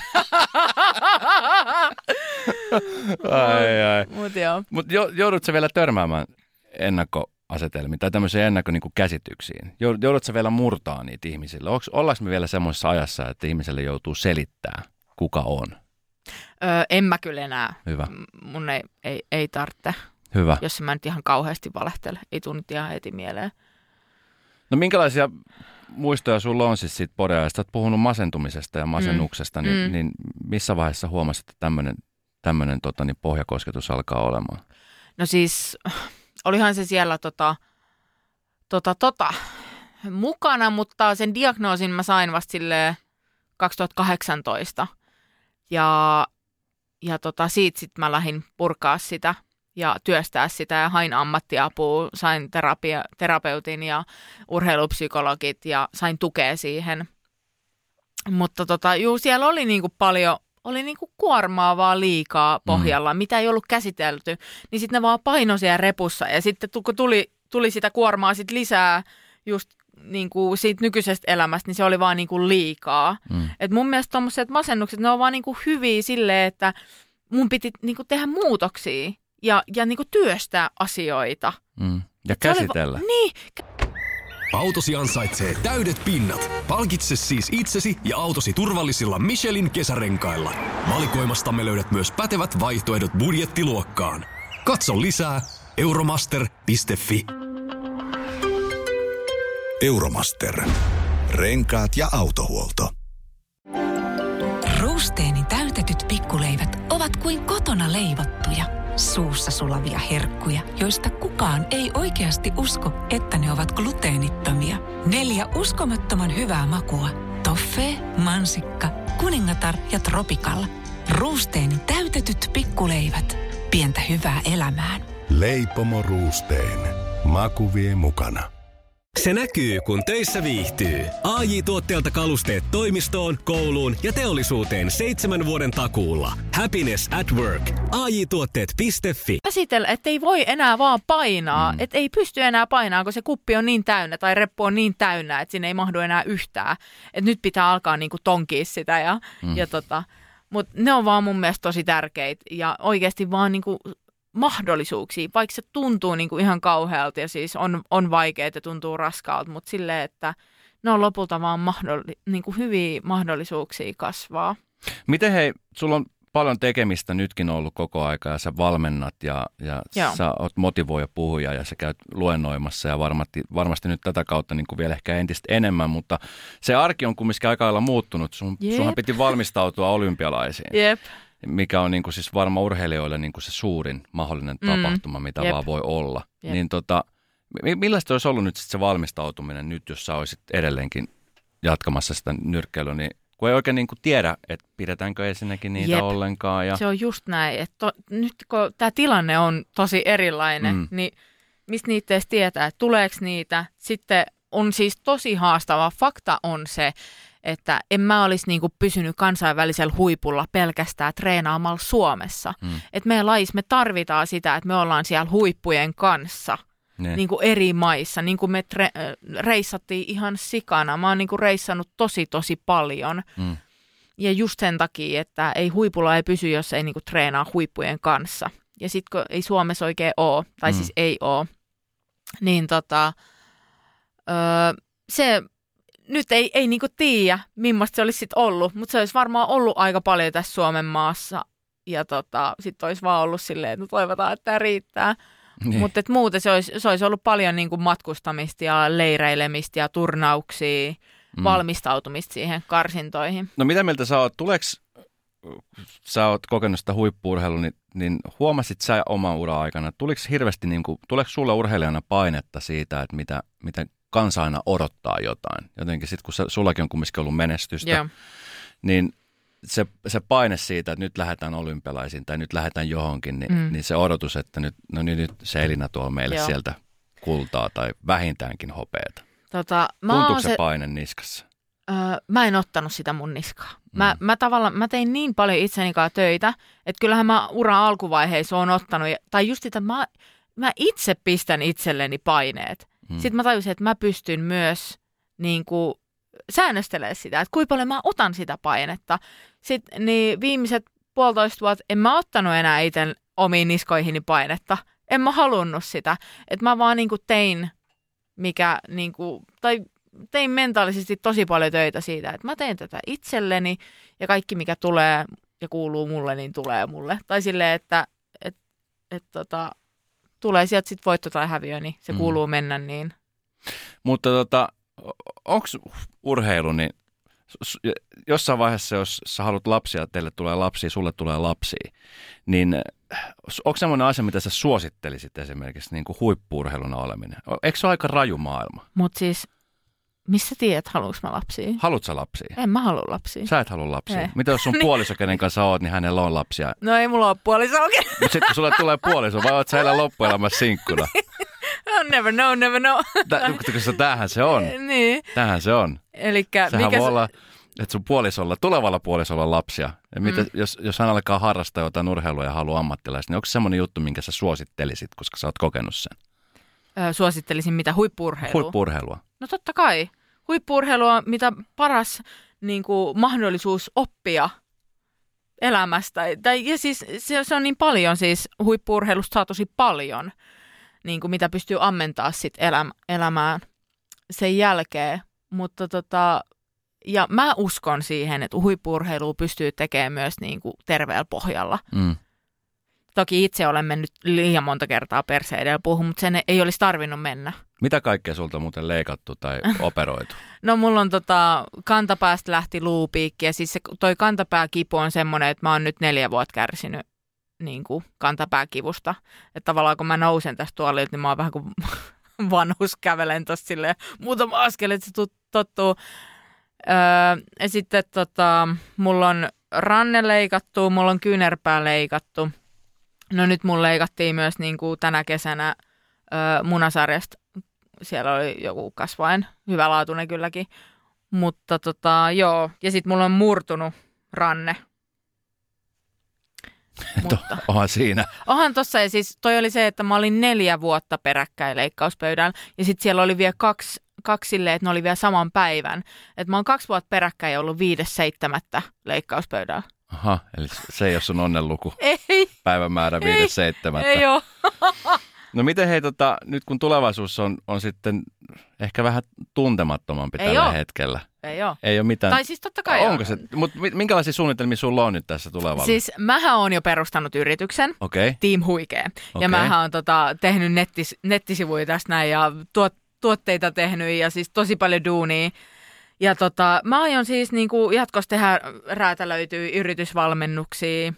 ai ai. Mut joo. Mut joudut sä vielä törmäämään ennakkoasetelmiin tai tämmöisiin ennakkokäsityksiin? Joudut sä vielä murtaa niitä ihmisille? Onks, ollaanko me vielä semmoisessa ajassa, että ihmiselle joutuu selittää, kuka on? Öö, en mä kyllä enää. Hyvä. Mun ei, ei, ei tarvitse. Hyvä. Jos mä nyt ihan kauheasti valehtele. Ei tule nyt ihan heti mieleen. No minkälaisia muistoja sulla on siis siitä Podeajasta? Olet puhunut masentumisesta ja masennuksesta, mm. Niin, mm. niin missä vaiheessa huomasit, että tämmöinen, tämmöinen tota, niin pohjakosketus alkaa olemaan? No siis, olihan se siellä tota, tota, tota, mukana, mutta sen diagnoosin mä sain vasta silleen kaksituhattakahdeksantoista. Ja, ja tota, siitä sitten mä lähdin purkaa sitä ja työstää sitä ja hain ammattiapua, sain terapia, terapeutin ja urheilupsykologit ja sain tukea siihen. Mutta tota, juu, siellä oli niinku paljon, oli niinku kuormaavaa liikaa pohjalla, mm. mitä ei ollut käsitelty, niin sitten ne vaan painoi siellä repussa ja sitten kun tuli, tuli sitä kuormaa sit lisää just niinku siitä nykyisestä elämästä, niin se oli vaan niinku liikaa. Mm. Et mun mielestä tommoset masennukset, ne on vaan niinku hyviä silleen, että mun piti niinku tehdä muutoksia. Ja, ja niin kuin työstää asioita. Mm. Ja käsitellä. Va- niin. Autosi ansaitsee täydet pinnat. Palkitse siis itsesi ja autosi turvallisilla Michelin kesärenkailla. Valikoimastamme löydät myös pätevät vaihtoehdot budjettiluokkaan. Katso lisää euromaster piste fi. Euromaster. Renkaat ja autohuolto. Ruusteeni täytetyt pikkuleivät ovat kuin kotona leivottuja. Suussa sulavia herkkuja, joista kukaan ei oikeasti usko, että ne ovat gluteenittomia. Neljä uskomattoman hyvää makua. Toffee, mansikka, kuningatar ja tropical. Ruusteeni täytetyt pikkuleivät. Pientä hyvää elämään. Leipomo Ruusteen. Maku vie mukana. Se näkyy, kun töissä viihtyy. A J-tuotteelta kalusteet toimistoon, kouluun ja teollisuuteen seitsemän vuoden takuulla. Happiness at work. A J tuotteet piste fi. Käsitellä, ettei voi enää vaan painaa, mm. että ei pysty enää painaa, kun se kuppi on niin täynnä tai reppu on niin täynnä, että sinne ei mahdu enää yhtään. Että nyt pitää alkaa niinku tonkia sitä. Ja, mm. ja tota, mutta ne on vaan mun mielestä tosi tärkeitä ja oikeasti vaan niinku mahdollisuuksia, vaikka se tuntuu niinku ihan kauhealta ja siis on, on vaikeaa ja tuntuu raskaalta, mutta silleen, että ne on lopulta vaan mahdolli, niinku hyviä mahdollisuuksia kasvaa. Miten hei, sulla on paljon tekemistä nytkin ollut koko aika ja sä valmennat ja, ja sä oot motivoija puhuja ja sä käyt luennoimassa ja varmasti, varmasti nyt tätä kautta niin kuin vielä ehkä entistä enemmän, mutta se arki on kumminkin aika lailla muuttunut. Sun, sunhan piti valmistautua olympialaisiin, Jep. mikä on niin kuin siis varmaan urheilijoille niin kuin se suurin mahdollinen tapahtuma, mm. mitä Jep. vaan voi olla. Jep. Niin tota, millaista olisi ollut nyt sit se valmistautuminen nyt, jos sä olisit edelleenkin jatkamassa sitä nyrkkeilyä, niin kun ei oikein niin kuin tiedä, että pidetäänkö ensinnäkin niitä Jep. ollenkaan. Ja... Se on just näin, että to, nyt kun tämä tilanne on tosi erilainen, mm. niin mistä niitä edes tietää, että tuleeko niitä. Sitten on siis tosi haastava. Fakta on se, että en mä olisi niin kuin pysynyt kansainvälisellä huipulla pelkästään treenaamalla Suomessa. Mm. Että meidän lajissa me tarvitaan sitä, että me ollaan siellä huippujen kanssa. Niin kuin eri maissa, niin kuin me tre- reissattiin ihan sikana. Mä oon niin kuin reissannut tosi, tosi paljon. Mm. Ja just sen takia, että ei huipulla ei pysy, jos ei niin kuin treenaa huippujen kanssa. Ja sit kun ei Suomessa oikein ole, tai mm. siis ei ole, niin tota, öö, se nyt ei, ei niin kuin tiedä, millaista se olisi sit ollut. Mutta se olisi varmaan ollut aika paljon tässä Suomen maassa. Ja tota, sitten olisi vaan ollut silleen, että toivotaan, että tämä riittää. Niin. Mutta muuten se olisi, se olisi ollut paljon niin kuin matkustamista ja leireilemistä ja turnauksia, mm. valmistautumista siihen karsintoihin. No mitä mieltä sä oot? Tuleeko, sä oot kokenut sitä huippu-urheilua, niin, niin huomasit sä oman ura-aikana, tuliko hirveästi, niin kuin, tuleeko sulle urheilijana painetta siitä, että mitä, mitä kansa aina odottaa jotain? Jotenkin sitten kun sä, sullakin on kumminkin ollut menestystä, yeah. niin Se, se paine siitä, että nyt lähdetään olympialaisiin tai nyt lähdetään johonkin, niin, mm. niin se odotus, että nyt, no niin, nyt se Elina tuo meille Joo. sieltä kultaa tai vähintäänkin hopeeta. Tota, Tuntuuko se, se paine niskassa? Öö, mä en ottanut sitä mun niskaa. Mm. Mä, mä, tavallaan, mä tein niin paljon itseni kanssa töitä, että kyllähän mä uran alkuvaiheessa oon ottanut, tai just sitä, mä, mä itse pistän itselleni paineet. Mm. Sitten mä tajusin, että mä pystyn myös niin kuin säännöstelee sitä, että kuinka paljon mä otan sitä painetta. Sitten niin viimeiset puolitoista vuotta en mä ottanut enää itse omiin niskoihini painetta. En mä halunnut sitä. Että mä vaan niinku tein, mikä niinku, tai tein mentaalisesti tosi paljon töitä siitä, että mä teen tätä itselleni ja kaikki mikä tulee ja kuuluu mulle, niin tulee mulle. Tai silleen, että et, et, tota, tulee sieltä sit voitto tai häviö, niin se mm. kuuluu mennä niin. Mutta tota, onko urheilu, niin jossain vaiheessa, jos sä haluat lapsia, teille tulee lapsia, sulle tulee lapsia, niin onko semmoinen asia, mitä sä suosittelisit esimerkiksi niin kuin huippu-urheiluna oleminen? Eikö se ole aika raju maailma? Mutta siis, missä tiedät, haluanko mä lapsia? Haluatko sä lapsia? En mä halua lapsia. Sä et halua lapsia? Ei. Mitä jos sun puoliso, kenen kanssa oot, niin hänellä on lapsia? No ei mulla ole puoliso oikein. Mutta sitten kun sulle tulee puoliso, vai oot sä elää loppuelämässä sinkkuna? Never know, never know. Tämähän se on. Niin. Tämähän se on. Elikkä, Sehän mikä voi se... olla, että sun puolisolla, tulevalla puolisolla on lapsia. Ja mitä, mm. jos, jos hän alkaa harrastaa jotain urheilua ja haluaa ammattilaista, niin onko se semmoinen juttu, minkä sä suosittelisit, koska sä oot kokenut sen? Öö, suosittelisin mitä? Huippu-urheilua? Huippu-urheilua. No totta kai. Huippu-urheilua on mitä paras niin kuin, mahdollisuus oppia elämästä. Tai, ja siis se, se on niin paljon, siis huippu-urheilusta saa tosi paljon. Niin kuin mitä pystyy ammentaa sit elämä, elämään sen jälkeen. Mutta tota, ja mä uskon siihen, että huippu-urheilua pystyy tekemään myös niin kuin terveellä pohjalla. Mm. Toki itse olen mennyt liian monta kertaa perseen edellä puhun, mutta sen ei olisi tarvinnut mennä. Mitä kaikkea sulta on muuten leikattu tai operoitu? No mulla on tota, kantapäästä lähti luupiikki ja siis se, toi kantapääkipu on semmoinen, että mä oon nyt neljä vuotta kärsinyt niin kuin kantapääkivusta. Että tavallaan kun mä nousen tästä tuolilta, niin mä oon vähän kuin vanhus, kävelen tossa silleen muutama askel, että se tottuu. Öö, ja sitten tota, mulla on ranne leikattu, mulla on kyynärpää leikattu. No nyt mulla leikattiin myös niin kuin tänä kesänä öö, munasarjasta siellä oli joku kasvain, hyvälaatuinen kylläkin. Mutta tota, joo, ja sitten mulla on murtunut ranne. Mutta. Onhan siinä. Onhan tossa, ja siis toi oli se, että mä olin neljä vuotta peräkkäin leikkauspöydällä, ja sitten siellä oli vielä kaksi, kaksi silleen, että ne oli vielä saman päivän. Että mä oon kaksi vuotta peräkkäin ollut viides seitsemättä leikkauspöydällä. Aha, eli se ei ole sun onnenluku. Ei. Päivämäärä viides seitsemättä. Ei oo. No miten hei, tota, nyt kun tulevaisuus on, on sitten ehkä vähän tuntemattomampi ei tällä oo. hetkellä. Ei ole. Ei ole mitään. Tai siis totta kai onko se, mutta minkälaisia suunnitelmia sulla on nyt tässä tulevalla? Siis mähän on jo perustanut yrityksen, okay. Team Huikee. Okay. Ja mähän on tota, tehnyt nettis, nettisivuja tästä näin ja tuot, tuotteita tehnyt ja siis tosi paljon duunia. Ja tota, mä aion siis niinku jatkossa tehdä räätälöityä yritysvalmennuksia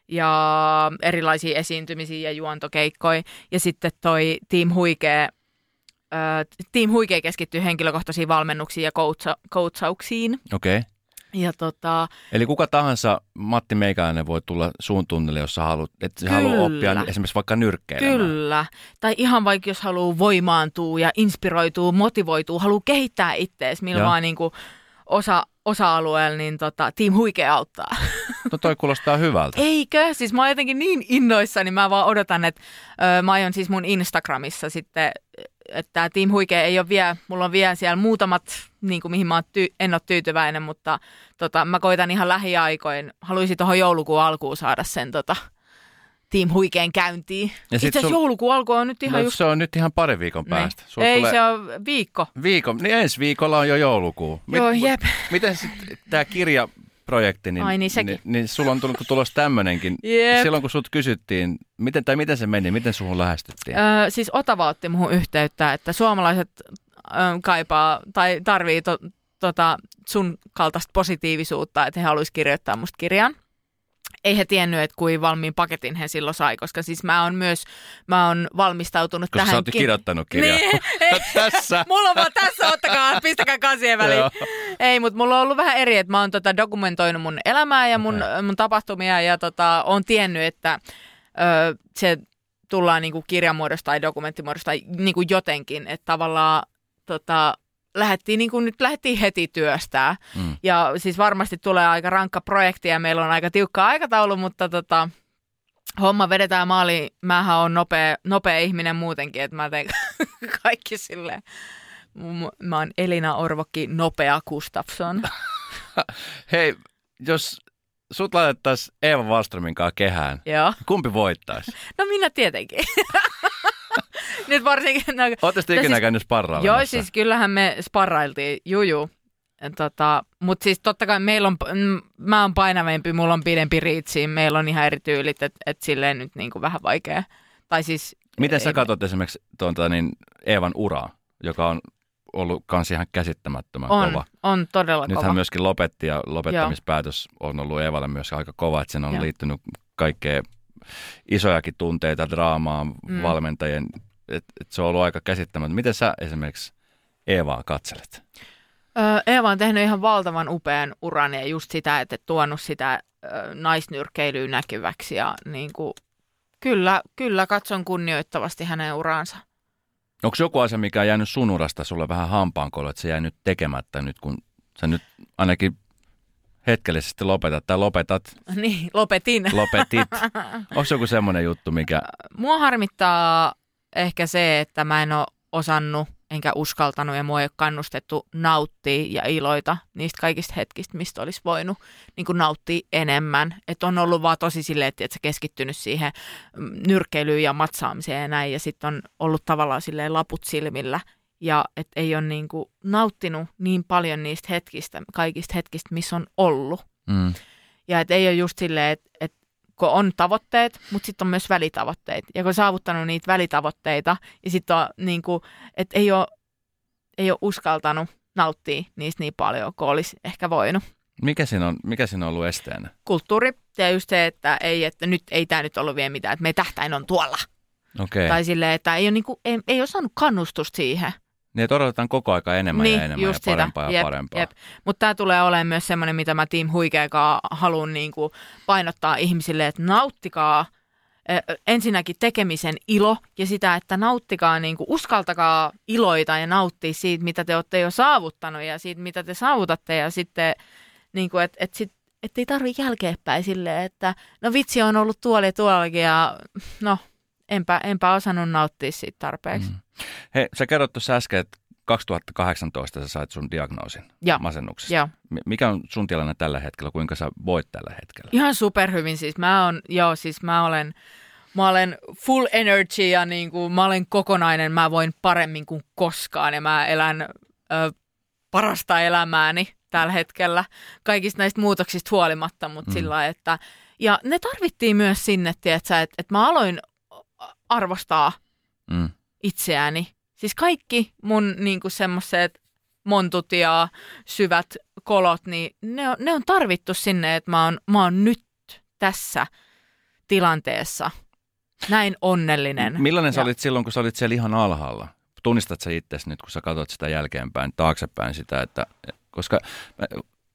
ja erilaisia esiintymisiä ja juontokeikkoja. Ja sitten toi Team Huikee, äh, Team Huikee keskittyy henkilökohtaisiin valmennuksiin ja coacha- coachauksiin. Okei. Okay. Ja tota, eli kuka tahansa Matti Meikäläinen voi tulla suun tunnille, jos sä haluat, että haluaa oppia esimerkiksi vaikka nyrkkeilemään. Kyllä. Tai ihan vaikka jos haluaa voimaantua ja inspiroitua, motivoitua, haluaa kehittää itseäsi, millä vaan niin kuin osa, osa-alueella, niin tota, Team Huikee auttaa. No toi kuulostaa hyvältä. Eikö? Siis mä oon jotenkin niin innoissani, mä vaan odotan, että ö, mä aion siis mun Instagramissa sitten, että Team Huikee ei ole vielä, mulla on vielä siellä muutamat, niin kuin mihin mä oon ty- en ole tyytyväinen, mutta tota, mä koitan ihan lähiaikoin, haluaisin tuohon joulukuun alkuun saada sen tota, Team Huikeen käyntiin. Itse asiassa sul... joulukuun alku on nyt ihan no, just... se on nyt ihan pari viikon päästä. Sulla ei, tulee... se on viikko. Viikko, niin ensi viikolla on jo joulukuu. Joo, Mit, jep. Miten sitten tämä kirjaprojekti, niin, Ai, niin, niin, niin sulla on tullut tulossa tämmöinenkin. Yep. Silloin kun sut kysyttiin, miten, tai miten se meni, miten suhun lähestyttiin? Öö, siis Otava otti muhun yhteyttä, että suomalaiset öö, kaipaa tai tarvii to, tota, sun kaltaista positiivisuutta, että he haluaisivat kirjoittaa musta kirjan. Ei he tiennyt, että kuin valmiin paketin he silloin sai, koska siis mä oon myös, mä oon valmistautunut koska tähän. Koska sä oot kirjoittanut kirjaa. Niin, tässä. Mulla on vaan tässä, ottakaa, pistäkää kasien väliin. Ei, mutta mulla on ollut vähän eri, että mä oon tota dokumentoinut mun elämää ja mun, okay. mun tapahtumia ja tota, oon tiennyt, että ö, se tullaan niinku kirjamuodosta tai dokumenttimuodosta tai niinku jotenkin, että tavallaan tota, lähdettiin, niin kuin nyt lähdettiin heti työstää. Mm. Ja siis varmasti tulee aika rankka projekti ja meillä on aika tiukka aikataulu, mutta tota, homma vedetään maaliin. Mähän on nopea, nopea ihminen muutenkin, että mä teen kaikki silleen. Mä oon Elina Orvokki, nopea Gustafsson. Hei, jos sut laitettaisiin Eeva Wallströmin kanssa kehään, joo. Kumpi voittaisi? No minä tietenkin. Nyt varsinkin... No, Ootte sitten ikinä siis, käynyt sparrailemassa? Joo, siis kyllähän me sparrailtiin, juju. Tota, mutta siis totta kai meillä on, mä oon painavempi, mulla on pidempi riitsi, meillä on ihan eri tyylit, että et silleen nyt niinku vähän vaikea. Tai siis... Miten sä katsot esimerkiksi tuota, niin Eevan uraa, joka on ollut kans ihan käsittämättömän on, kova? On todella Nythän kova. Nythän myöskin lopetti ja lopettamispäätös joo. on ollut Eevalle myös aika kova, että sen on joo. liittynyt kaikkea isojakin tunteita, draamaa, mm. valmentajien, että et se on ollut aika käsittämätöntä. Miten sä esimerkiksi Eevaa katselet? Öö, Eeva on tehnyt ihan valtavan upean uran ja just sitä, että tuonut sitä ö, naisnyrkkeilyä näkyväksi ja niin kuin, kyllä, kyllä katson kunnioittavasti hänen uraansa. Onko joku asia, mikä on jäänyt sun urasta sulle vähän hampaankoloon, että se jäi nyt tekemättä nyt, kun sä nyt ainakin hetkellisesti lopetat tai lopetat? Niin, lopetin. Lopetit. Onko joku semmoinen juttu, mikä... Mua harmittaa ehkä se, että mä en ole osannut enkä uskaltanut ja mua ei ole kannustettu nauttia ja iloita niistä kaikista hetkistä, mistä olisi voinut niin kuin nauttia enemmän. Että on ollut vaan tosi silleen, että sä keskittynyt siihen nyrkkeilyyn ja matsaamiseen ja näin. Ja sitten on ollut tavallaan silleen laput silmillä ja et ei ole niin kuin nauttinut niin paljon niistä hetkistä, kaikista hetkistä, missä on ollut. Mm. Ja et ei ole just silleen, että et kun on tavoitteet, mutta sitten on myös välitavoitteet. Ja kun on saavuttanut niitä välitavoitteita, ja sitten on niin kuin, että ei ole, ei ole uskaltanut nauttia niistä niin paljon, kuin olisi ehkä voinut. Mikä siinä on, mikä siinä on ollut esteenä? Kulttuuri. Ja just se, että ei, että nyt ei tämä nyt ollut vielä mitään, että meidän tähtäin on tuolla. Okay. Tai silleen, että ei ole, niin kuin, ei, ei ole saanut kannustusta siihen. Niin, että odotetaan koko aika enemmän niin, ja enemmän ja parempaa sitä. ja jep, parempaa. Jep. Mutta tämä tulee olemaan myös semmoinen, mitä mä Team Huikeekaan haluan niinku painottaa ihmisille, että nauttikaa ensinnäkin tekemisen ilo ja sitä, että nauttikaa, niin kuin, uskaltakaa iloita ja nauttia siitä, mitä te olette jo saavuttanut ja siitä, mitä te saavutatte ja sitten, niin kuin, että et sit, et ei tarvitse jälkeenpäin silleen, että no vitsi on ollut tuolla ja tuollakin ja no enpä, enpä osannut nauttia siitä tarpeeksi. Mm. Hei, sä kerrot tuossa äsken, että kaksituhattakahdeksantoista sä sait sun diagnoosin ja. masennuksesta. Ja. Mikä on sun tilanne tällä hetkellä? Kuinka sä voit tällä hetkellä? Ihan superhyvin siis. Mä on, joo, siis mä olen, mä olen full energy ja niin kuin, mä olen kokonainen. Mä voin paremmin kuin koskaan ja mä elän ö, parasta elämääni tällä hetkellä. Kaikista näistä muutoksista huolimatta, mutta mm. sillä että ja ne tarvittiin myös sinne, että et, et mä aloin arvostaa mm. itseäni. Siis kaikki mun niinku semmoiset montut ja syvät kolot, niin ne on, ne on tarvittu sinne, että mä oon, mä oon nyt tässä tilanteessa näin onnellinen. Millainen ja. sä olit silloin, kun sä olit siellä ihan alhaalla? Tunnistat sä itsesi nyt, kun sä katsot sitä jälkeenpäin, taaksepäin sitä, että koska mä,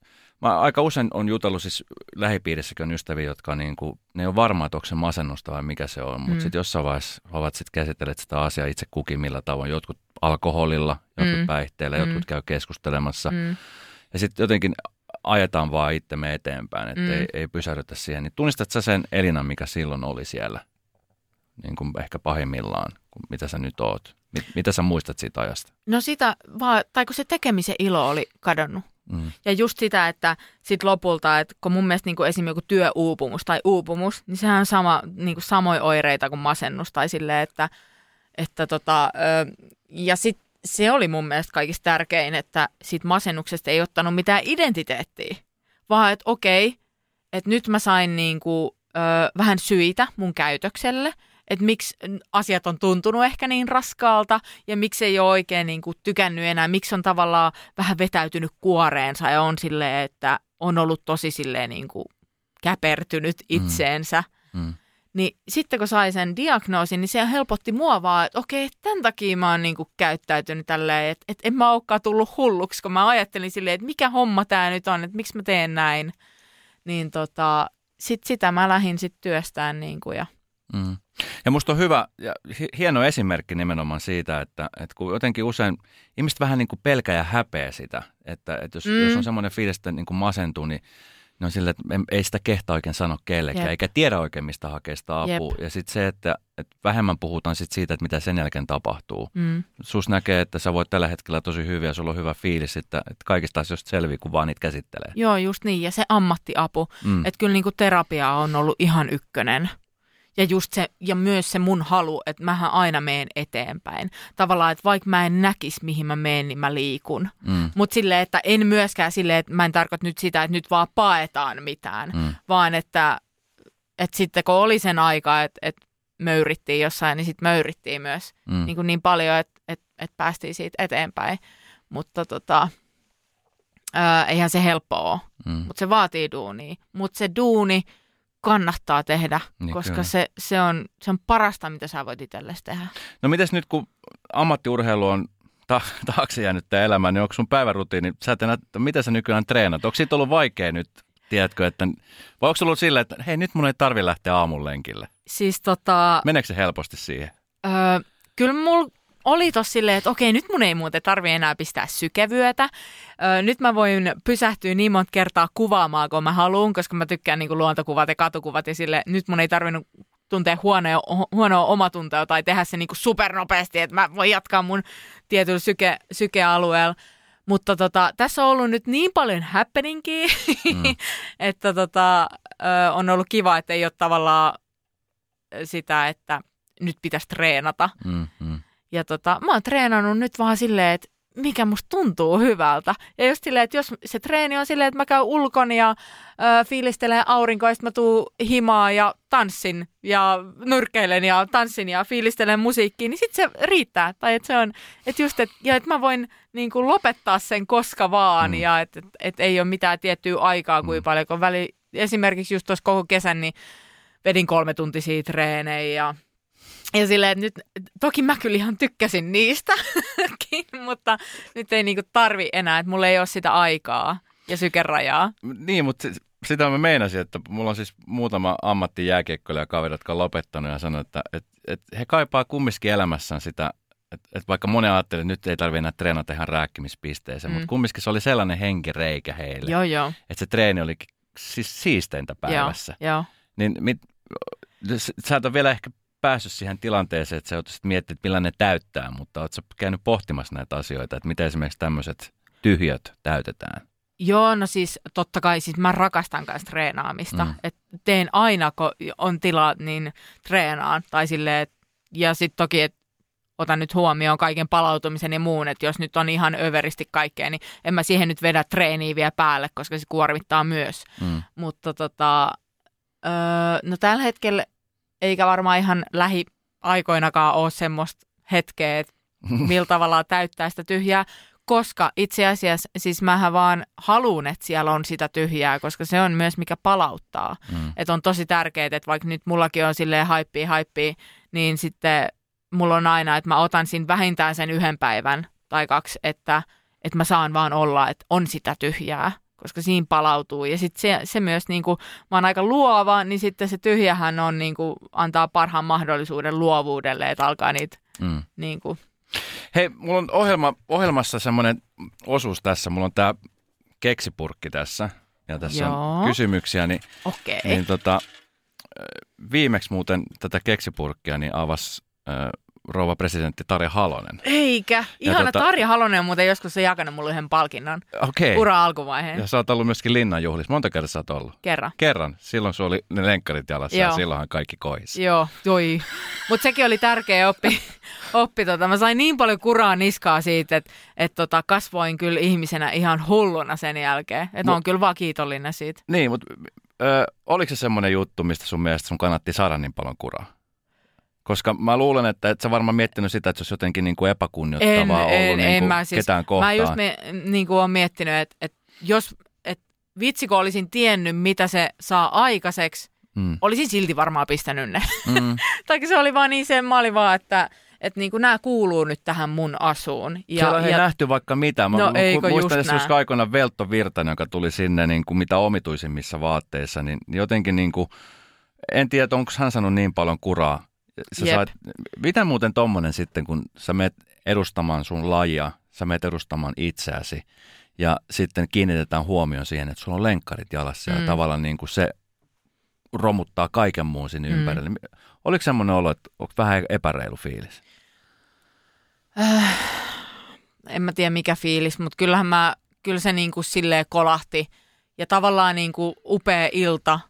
mä aika usein on jutellut siis lähipiirissäkin on ystäviä, jotka on niin kuin, ne ei ole varma, että onko se masennusta vai mikä se on, mutta mm. sitten jossain vaiheessa ovat sitten käsitelleet sitä asiaa itse kukin millä tavoin. Jotkut alkoholilla, jotkut mm. päihteillä, mm. jotkut käy keskustelemassa mm. ja sitten jotenkin ajetaan vaan itsemme eteenpäin, että mm. ei, ei pysähdytä siihen. Niin tunnistat sä sen Elinan, mikä silloin oli siellä, niin kuin ehkä pahimmillaan, mitä sä nyt oot? Mit, mitä sä muistat siitä ajasta? No sitä vaan, tai kun se tekemisen ilo oli kadonnut. Mm. Ja just sitä, että sit lopulta, että kun mun mielestä niin kuin esimerkiksi joku työuupumus tai uupumus, niin sehän on sama, niin kuin samoja oireita kuin masennus tai silleen, että, että tota, ja sit se oli mun mielestä kaikista tärkein, että sit masennuksesta ei ottanut mitään identiteettiä, vaan että okei, että nyt mä sain niin kuin, ö, vähän syitä mun käytökselle, että miksi asiat on tuntunut ehkä niin raskaalta ja miksi ei ole oikein niin kuin tykännyt enää, miksi on tavallaan vähän vetäytynyt kuoreensa ja on silleen, että on ollut tosi silleen niin kuin käpertynyt itseensä. Mm. Mm. Niin sitten kun sai sen diagnoosin, niin se helpotti mua vaan, että okei, tämän takia mä oon niin kuin käyttäytynyt tälleen, että, että en mä olekaan tullut hulluksi, kun mä ajattelin silleen, että mikä homma tää nyt on, että miksi mä teen näin. Niin tota, sit sitä mä lähdin sit työstään niin kuin ja Mm. Ja musta on hyvä ja hieno esimerkki nimenomaan siitä, että, että kun jotenkin usein ihmiset vähän niin kuin pelkää ja häpeää sitä, että, että jos, mm. jos on semmoinen fiilis, että niin kuin masentuu, niin ne on silleen, että ei sitä kehtaa oikein sano kellekään, Jep. eikä tiedä oikein, mistä hakee sitä apua. Jep. Ja sitten se, että, että vähemmän puhutaan sit siitä, että mitä sen jälkeen tapahtuu. Mm. Sus näkee, että sä voit tällä hetkellä tosi hyvin ja sulla on hyvä fiilis, että, että kaikista asioista selviää, kun vaan niitä käsittelee. Joo, just niin. Ja se ammattiapu, mm. että kyllä niin kuin terapia on ollut ihan ykkönen. Ja just se, ja myös se mun halu, että mähän aina meen eteenpäin. Tavallaan, että vaikka mä en näkisi, mihin mä meen, niin mä liikun. Mm. Mutta silleen, että en myöskään silleen, että mä en tarkoita nyt sitä, että nyt vaan paetaan mitään. Mm. Vaan, että, että sitten kun oli sen aika, että, että möyrittiin jossain, niin sitten möyrittiin myös mm. niin, kuin niin paljon, että, että, että päästiin siitä eteenpäin. Mutta tota, ää, eihän se helppo ole. Mm. Mutta se vaatii duunia. Mutta se duuni kannattaa tehdä, niin koska se, se, on, se on parasta, mitä sä voit itsellesi tehdä. No mites nyt, kun ammattiurheilu on ta- taakse jäänyt tämä elämä, niin onko sun päivärutiini, sä et enää, mitä sä nykyään treenat? Onko siitä ollut vaikea nyt, tiedätkö, että, vai onko se ollut silleen, että hei, nyt mun ei tarvitse lähteä aamun lenkille? Siis tota... Meneekö se helposti siihen? Öö, kyllä mulla oli tossa silleen, että okei, nyt mun ei muuten tarvitse enää pistää sykevyötä. Öö, nyt mä voin pysähtyä niin monta kertaa kuvaamaan, kun mä haluan, koska mä tykkään niinku luontokuvat ja katukuvat. Ja sille, nyt mun ei tarvinnut tuntea huonoa, huonoa omatuntoa tai tehdä se niinku supernopeasti, että mä voin jatkaa mun tietyllä syke, sykealueella. Mutta tota, tässä on ollut nyt niin paljon happeningia, mm. että tota, ö, on ollut kiva, että ei ole tavallaan sitä, että nyt pitäisi treenata. Mm, mm. Ja tota, mä oon treenannut nyt vaan silleen, että mikä musta tuntuu hyvältä. Ja just silleen, että jos se treeni on silleen, että mä käyn ulkon ja ö, fiilistelen aurinkoa, ja sitten mä tuun himaan ja tanssin ja nyrkkeilen ja tanssin ja fiilistelen musiikkiin, niin sit se riittää. Tai että se on, että just, että, ja että mä voin niin kuin lopettaa sen koska vaan, mm. ja että et, et ei ole mitään tiettyä aikaa kuin mm. paljon, kun väli, esimerkiksi just tuossa koko kesän, niin vedin kolme tuntisia treenejä ja Ja silleen, että nyt, toki mä kyllä ihan tykkäsin niistäkin, mutta nyt ei niinku tarvi enää, että mulla ei ole sitä aikaa ja sykerajaa. Niin, mutta sitä mä meinasin, että mulla on siis muutama ammattijääkiekkoilija kaveri, jotka on lopettanut ja sanonut, että, että, että he kaipaa kumminkin elämässään sitä, että, että vaikka moni ajattelee, että nyt ei tarvitse enää treenata ihan rääkkimispisteeseen, mm. mutta kumminkin se oli sellainen henkireikä heille, joo, joo. että se treeni oli siis siisteintä päivässä. Joo, joo. Niin mit, sä et ole vielä ehkä päässyt siihen tilanteeseen, että sä oot miettinyt, että millainen täyttää, mutta oot sä käynyt pohtimassa näitä asioita, että miten esimerkiksi tämmöiset tyhjöt täytetään? Joo, no siis totta kai siis mä rakastan kanssa treenaamista. Mm. Et teen aina, kun on tilaa, niin treenaan. Tai silleen, et, ja sitten toki, että otan nyt huomioon kaiken palautumisen ja muun, että jos nyt on ihan överisti kaikkea, niin en mä siihen nyt vedä treeniä vielä päälle, koska se kuormittaa myös. Mm. Mutta tota, öö, no tällä hetkellä eikä varmaan ihan lähiaikoinakaan ole semmoista hetkeä, että millä tavalla täyttää sitä tyhjää, koska itse asiassa siis mähän vaan haluun, että siellä on sitä tyhjää, koska se on myös mikä palauttaa. Mm. Että on tosi tärkeää, että vaikka nyt mullakin on silleen haippii, haippii, niin sitten mulla on aina, että mä otan siinä vähintään sen yhden päivän tai kaksi, että, että mä saan vaan olla, että on sitä tyhjää, koska siinä palautuu. Ja sitten se, se myös, niin kuin, mä oon aika luova, niin sitten se tyhjähän on, niin kuin, antaa parhaan mahdollisuuden luovuudelle, että alkaa niitä mm. niin kuin. Hei, mulla on ohjelma, ohjelmassa semmoinen osuus tässä. Mulla on tää keksipurkki tässä ja tässä Joo. on kysymyksiä. Niin, okay. niin tota, viimeksi muuten tätä keksipurkkia niin avasi äh, rouva presidentti Tarja Halonen. Eikä. Ihana tota, Tarja Halonen on muuten joskus se jakanut mulle yhden palkinnon. Okei. Okay. Ura alkuvaiheen. Ja sä oot ollut myöskin Linnanjuhlissa. Monta kertaa sä oot ollut? Kerran. Kerran. Silloin sulla oli ne lenkkarit jalassa Joo. ja silloinhan kaikki kohis. Joo, joi. Mutta sekin oli tärkeä oppi. oppi tota. Mä sain niin paljon kuraa niskaa siitä, että et tota, kasvoin kyllä ihmisenä ihan hulluna sen jälkeen. Että on kyllä vaan kiitollinen siitä. Niin, mutta oliko se semmoinen juttu, mistä sun mielestä sun kannatti saada niin paljon kuraa? Koska mä luulen, että et sä varmaan miettinyt sitä, että se olisi jotenkin niin kuin epäkunnioittavaa en, ollut en, niin kuin en, siis, ketään kohtaan. Mä just me, niin kuin olen miettinyt, että, että jos, että vitsi kun olisin tiennyt, mitä se saa aikaiseksi, mm. olisin silti varmaan pistänyt ne. Mm. tai se oli vaan niin sen, mä olin vaan, että että niin kuin nämä kuuluu nyt tähän mun asuun. Ja, siellä ei ja nähty vaikka mitä. Mä, no, mä eikö muistan joskus aikoina Veltto Virtanen, joka tuli sinne niin kuin mitä omituisimmissa vaatteissa, niin jotenkin niin kuin, en tiedä, onko hän saanut niin paljon kuraa. Sä saat, mitä muuten tommonen sitten, kun sä menet edustamaan sun lajia, sä menet edustamaan itseäsi ja sitten kiinnitetään huomioon siihen, että sulla on lenkkarit jalassa mm. ja tavallaan niin kuin se romuttaa kaiken muun sinne mm. ympärille. Oliko semmoinen olo, että onko vähän epäreilu fiilis? Äh, en mä tiedä mikä fiilis, mutta kyllähän mä, kyllä se niin kuin silleen kolahti ja tavallaan niin kuin upea ilta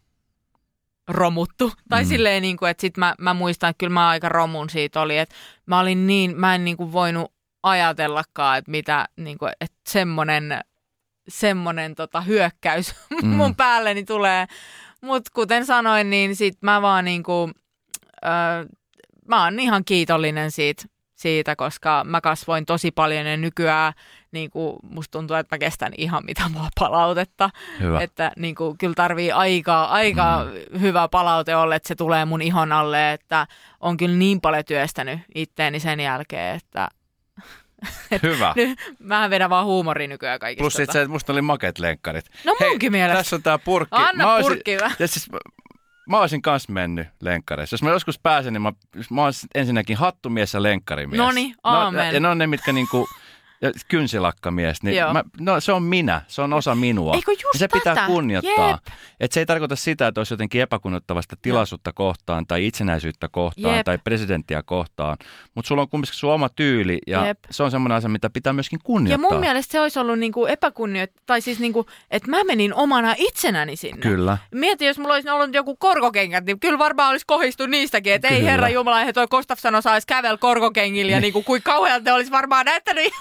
romuttu. Tai mm. silleen, niin kuin, että sit mä, mä muistan, että kyllä mä aika romun siitä oli, että mä olin niin, mä en niin kuin voinut ajatellakaan, että mitä, niin kuin, että semmonen, semmonen tota hyökkäys mm. mun päälleni tulee. Mutta kuten sanoin, niin sit mä vaan niin kuin, äh, mä oon ihan kiitollinen siitä, siitä, koska mä kasvoin tosi paljon ja nykyään niin kuin musta tuntuu, että mä kestän ihan mitä vaan palautetta. Hyvä. Että niin kuin, kyllä tarvii aika, aika mm. hyvä palaute olla, että se tulee mun ihon alle, että on kyllä niin paljon työstänyt itteeni sen jälkeen, että hyvä. Nyt, mähän vedän vaan huumoria nykyään kaikista. Plus sit se, että musta oli makeat lenkkarit. No munkin Hei, mielestä. Tässä on tää purkki. Anna mä olisin, purkki. Ja siis, mä olisin kans mennyt lenkkareissa. Jos mä joskus pääsen, niin mä, mä olisin ensinnäkin hattumies ja lenkkarimies. Noniin, aamen. No, ja ne on ne, mitkä niinku, ja kynsilakkamies, niin mä, no, se on minä, se on osa minua. Eikö just ja se tätä? pitää kunnioittaa. Jep. Et se ei tarkoita sitä, että olisi jotenkin epäkunnioittavasta tilaisuutta kohtaan tai itsenäisyyttä kohtaan Jep. tai presidenttiä kohtaan. Mutta sulla on kumminkin sun oma tyyli ja Jep. se on semmoinen asia, mitä pitää myöskin kunnioittaa. Ja mun mielestä se olisi ollut niinku epäkunnioittavaa, tai siis niinku, että mä menin omana itsenäni sinne. Kyllä. Mieti, jos mulla olisi ollut joku korkokengät, niin kyllä varmaan olisi kohistunut niistäkin, että ei herra jumala, että toi Kostafson osaisi kävellä korkokengillä ja niinku, kuin kauhealta te olisi varmaan näyttänyt.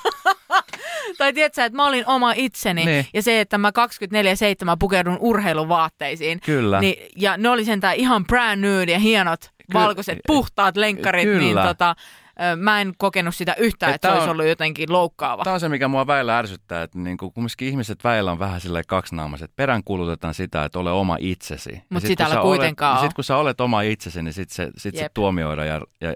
Tai tiedätkö, että mä olin oma itseni niin. Ja se, että mä kaksikymmentäneljä seitsemän pukeudun urheiluvaatteisiin. Kyllä. Niin, ja ne oli sentään ihan brand new ja hienot Ky- valkoiset puhtaat lenkkarit. Kyllä. Niin tota, mä en kokenut sitä yhtään, että, että se olisi ollut jotenkin loukkaava. Tämä on se, mikä mua väillä ärsyttää, että niinku, kumminkin ihmiset väillä on vähän silleen kaksinaamaiset. Peräänkuulutetaan sitä, että ole oma itsesi. Mutta sitä ei kuitenkaan ole. Sitten kun sä olet oma itsesi, niin sitten se, sit se tuomioidaan ja... ja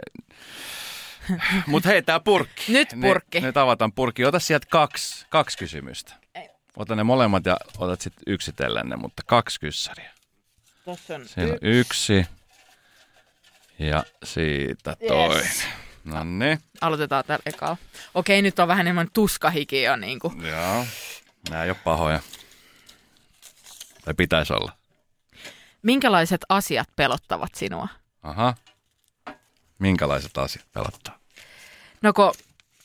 Mutta hei, tää purkki. Nyt purkki. Nyt, nyt avataan purkki. Ota sieltä kaksi, kaksi kysymystä. Ota ne molemmat ja otat sitten yksitellen ne, mutta kaksi kyssäriä. Tossa on Siinä on yksi. Ja siitä toinen. Yes. No niin. Aloitetaan tällä ekalla. Okei, nyt on vähän enemmän tuskahiki jo niinku. Joo. Nää ei ole pahoja. Tai pitäisi olla. Minkälaiset asiat pelottavat sinua? Aha. Minkälaiset asiat pelottaa? No ko...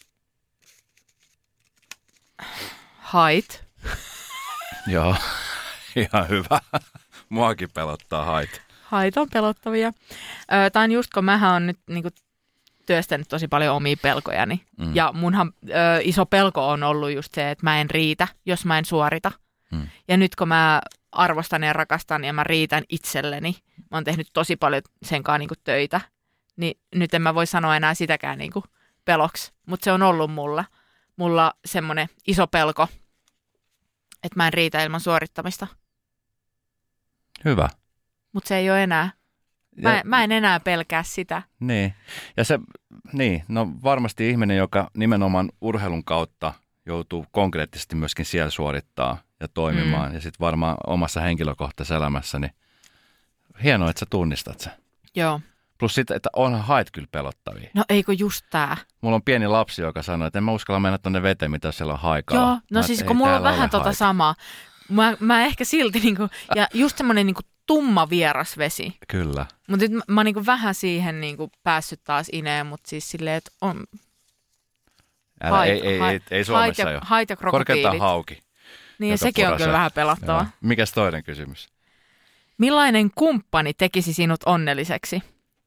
Hait. Joo. Ihan hyvä. Muakin pelottaa hait. Hait on pelottavia. Ö, Tämä on just, kun mähän on nyt niinku työstänyt tosi paljon omia pelkojani. Mm. Ja munhan ö, iso pelko on ollut just se, että mä en riitä, jos mä en suorita. Mm. Ja nyt kun mä arvostan ja rakastan ja mä riitän itselleni, mä oon tehnyt tosi paljon sen kanssa niinku töitä, niin nyt en mä voi sanoa enää sitäkään niinku peloksi. Mutta se on ollut mulla, mulla semmoinen iso pelko, että mä en riitä ilman suorittamista. Hyvä. Mutta se ei ole enää. Mä, Ja, mä en enää pelkää sitä. niin. Ja se, niin, no varmasti ihminen, joka nimenomaan urheilun kautta joutuu konkreettisesti myöskin siellä suorittaa ja toimimaan. Mm. Ja sitten varmaan omassa henkilökohtaisessa elämässä, niin hienoa, että sä tunnistat sen. Joo. Plus sitten, että onhan hait kyllä pelottavia. No eikö just tää? Mulla on pieni lapsi, joka sanoo, että en mä uskalla mennä tonne veteen, mitä siellä on haikalla. Joo, no mä, siis ei kun mulla on täällä vähän ole tota haita. samaa. Mä, mä ehkä silti niinku, ja just semmonen niinku tumma vieras vesi. Kyllä. Mutta nyt mä, mä oon niinku vähän siihen niinku päässyt taas ineen, mutta siis silleen, että on Älä, hait, ei, ei, hait, ei, ei Suomessa hait ja, jo. hait ja krokotiilit. Korkeintaan hauki. Niin ja joka sekin on purasee. kyllä vähän pelottavaa. Joo. Mikäs toinen kysymys? Millainen kumppani tekisi sinut onnelliseksi?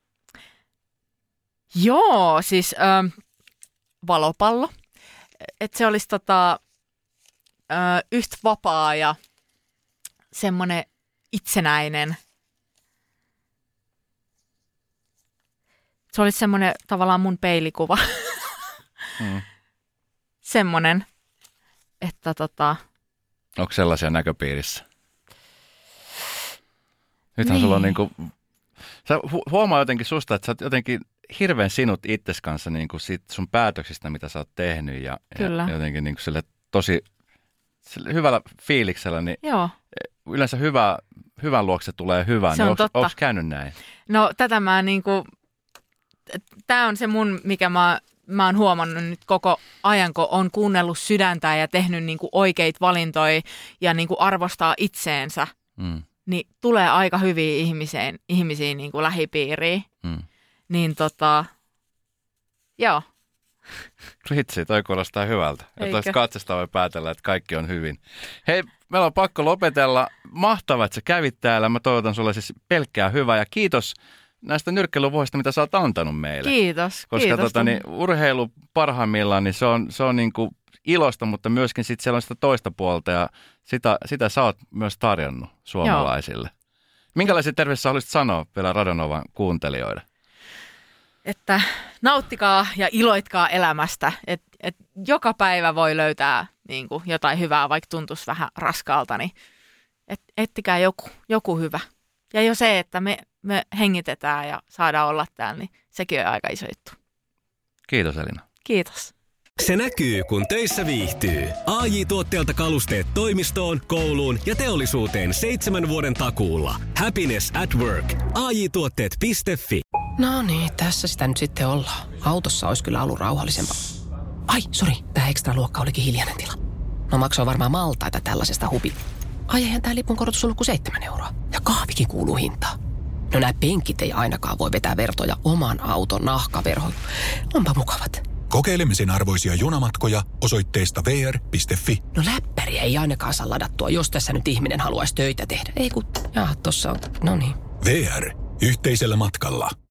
Joo, siis ö, valopallo. Että se olisi tota, ö, yhtä vapaa ja semmoinen itsenäinen. Se olisi semmoinen tavallaan mun peilikuva. Mm. Semmoinen, että tota... Onko sellaisia näköpiirissä? Nythän Niin. sulla on niinku... Sä hu- huomaa jotenkin susta, että sä oot jotenkin hirveän sinut itses kanssa niinku siitä sun päätöksistä, mitä sä oot tehnyt. Ja, Kyllä. ja jotenkin niinku sille tosi sille hyvällä fiiliksellä, niin Joo. yleensä hyvä, hyvän luokse tulee hyvä. Se niin on totta. Onko käynyt näin? No tätä mä niinku... Tää on se mun, mikä mä, mä oon huomannut nyt koko ajan, kun on kuunnellut sydäntä ja tehnyt niinku oikeita valintoja ja niinku arvostaa itseensä. Mm. Niin tulee aika hyviä ihmisiä, ihmisiä niin kuin lähipiiriin. Mm. Niin tota, joo. Hitsi, toi kuulostaa hyvältä. Ja Eikö? tuosta katsesta voi päätellä, että kaikki on hyvin. Hei, meillä on pakko lopetella. Mahtavaa, että sä kävit täällä. Mä toivotan sulle siis pelkkää hyvää ja kiitos näistä nyrkkeilyvuosista, mitä sä oot antanut meille. Kiitos. Koska kiitos. tota, niin, urheilu parhaimmillaan, niin se on, se on niin kuin ilosta, mutta myöskin sit siellä on sitä toista puolta ja sitä, sitä sä oot myös tarjonnut suomalaisille. Joo. Minkälaisia terveisiä haluaisit sanoa vielä Radonovan kuuntelijoille? Että nauttikaa ja iloitkaa elämästä. Et, et joka päivä voi löytää niin kuin jotain hyvää, vaikka tuntuisi vähän raskaalta. Niin et, ettikää joku, joku hyvä. Ja jo se, että me, me hengitetään ja saadaan olla täällä, niin sekin on aika iso juttu. Kiitos Elina. Kiitos. Se näkyy, kun töissä viihtyy. A J-tuotteelta kalusteet toimistoon, kouluun ja teollisuuteen seitsemän vuoden takuulla. Happiness at work. A J tuotteet piste fi. No niin, tässä sitä nyt sitten ollaan. Autossa olisi kyllä ollut rauhallisempaa. Ai, sori, tämä ekstra luokka olikin hiljainen tila. No maksoi varmaan maltaita tällaisesta hupi. Ai, eihän tämä lipun korotus ollut kuin seitsemän euroa. Ja kahvikin kuuluu hintaan. No nämä penkit ei ainakaan voi vetää vertoja oman auton nahkaverhoon. Onpa mukavat. Kokeilemisen arvoisia junamatkoja osoitteesta v r piste fi. No läppäri ei ainakaan saa ladattua, jos tässä nyt ihminen haluaisi töitä tehdä. Ei kun, jaa, tossa on, no niin. V R. Yhteisellä matkalla.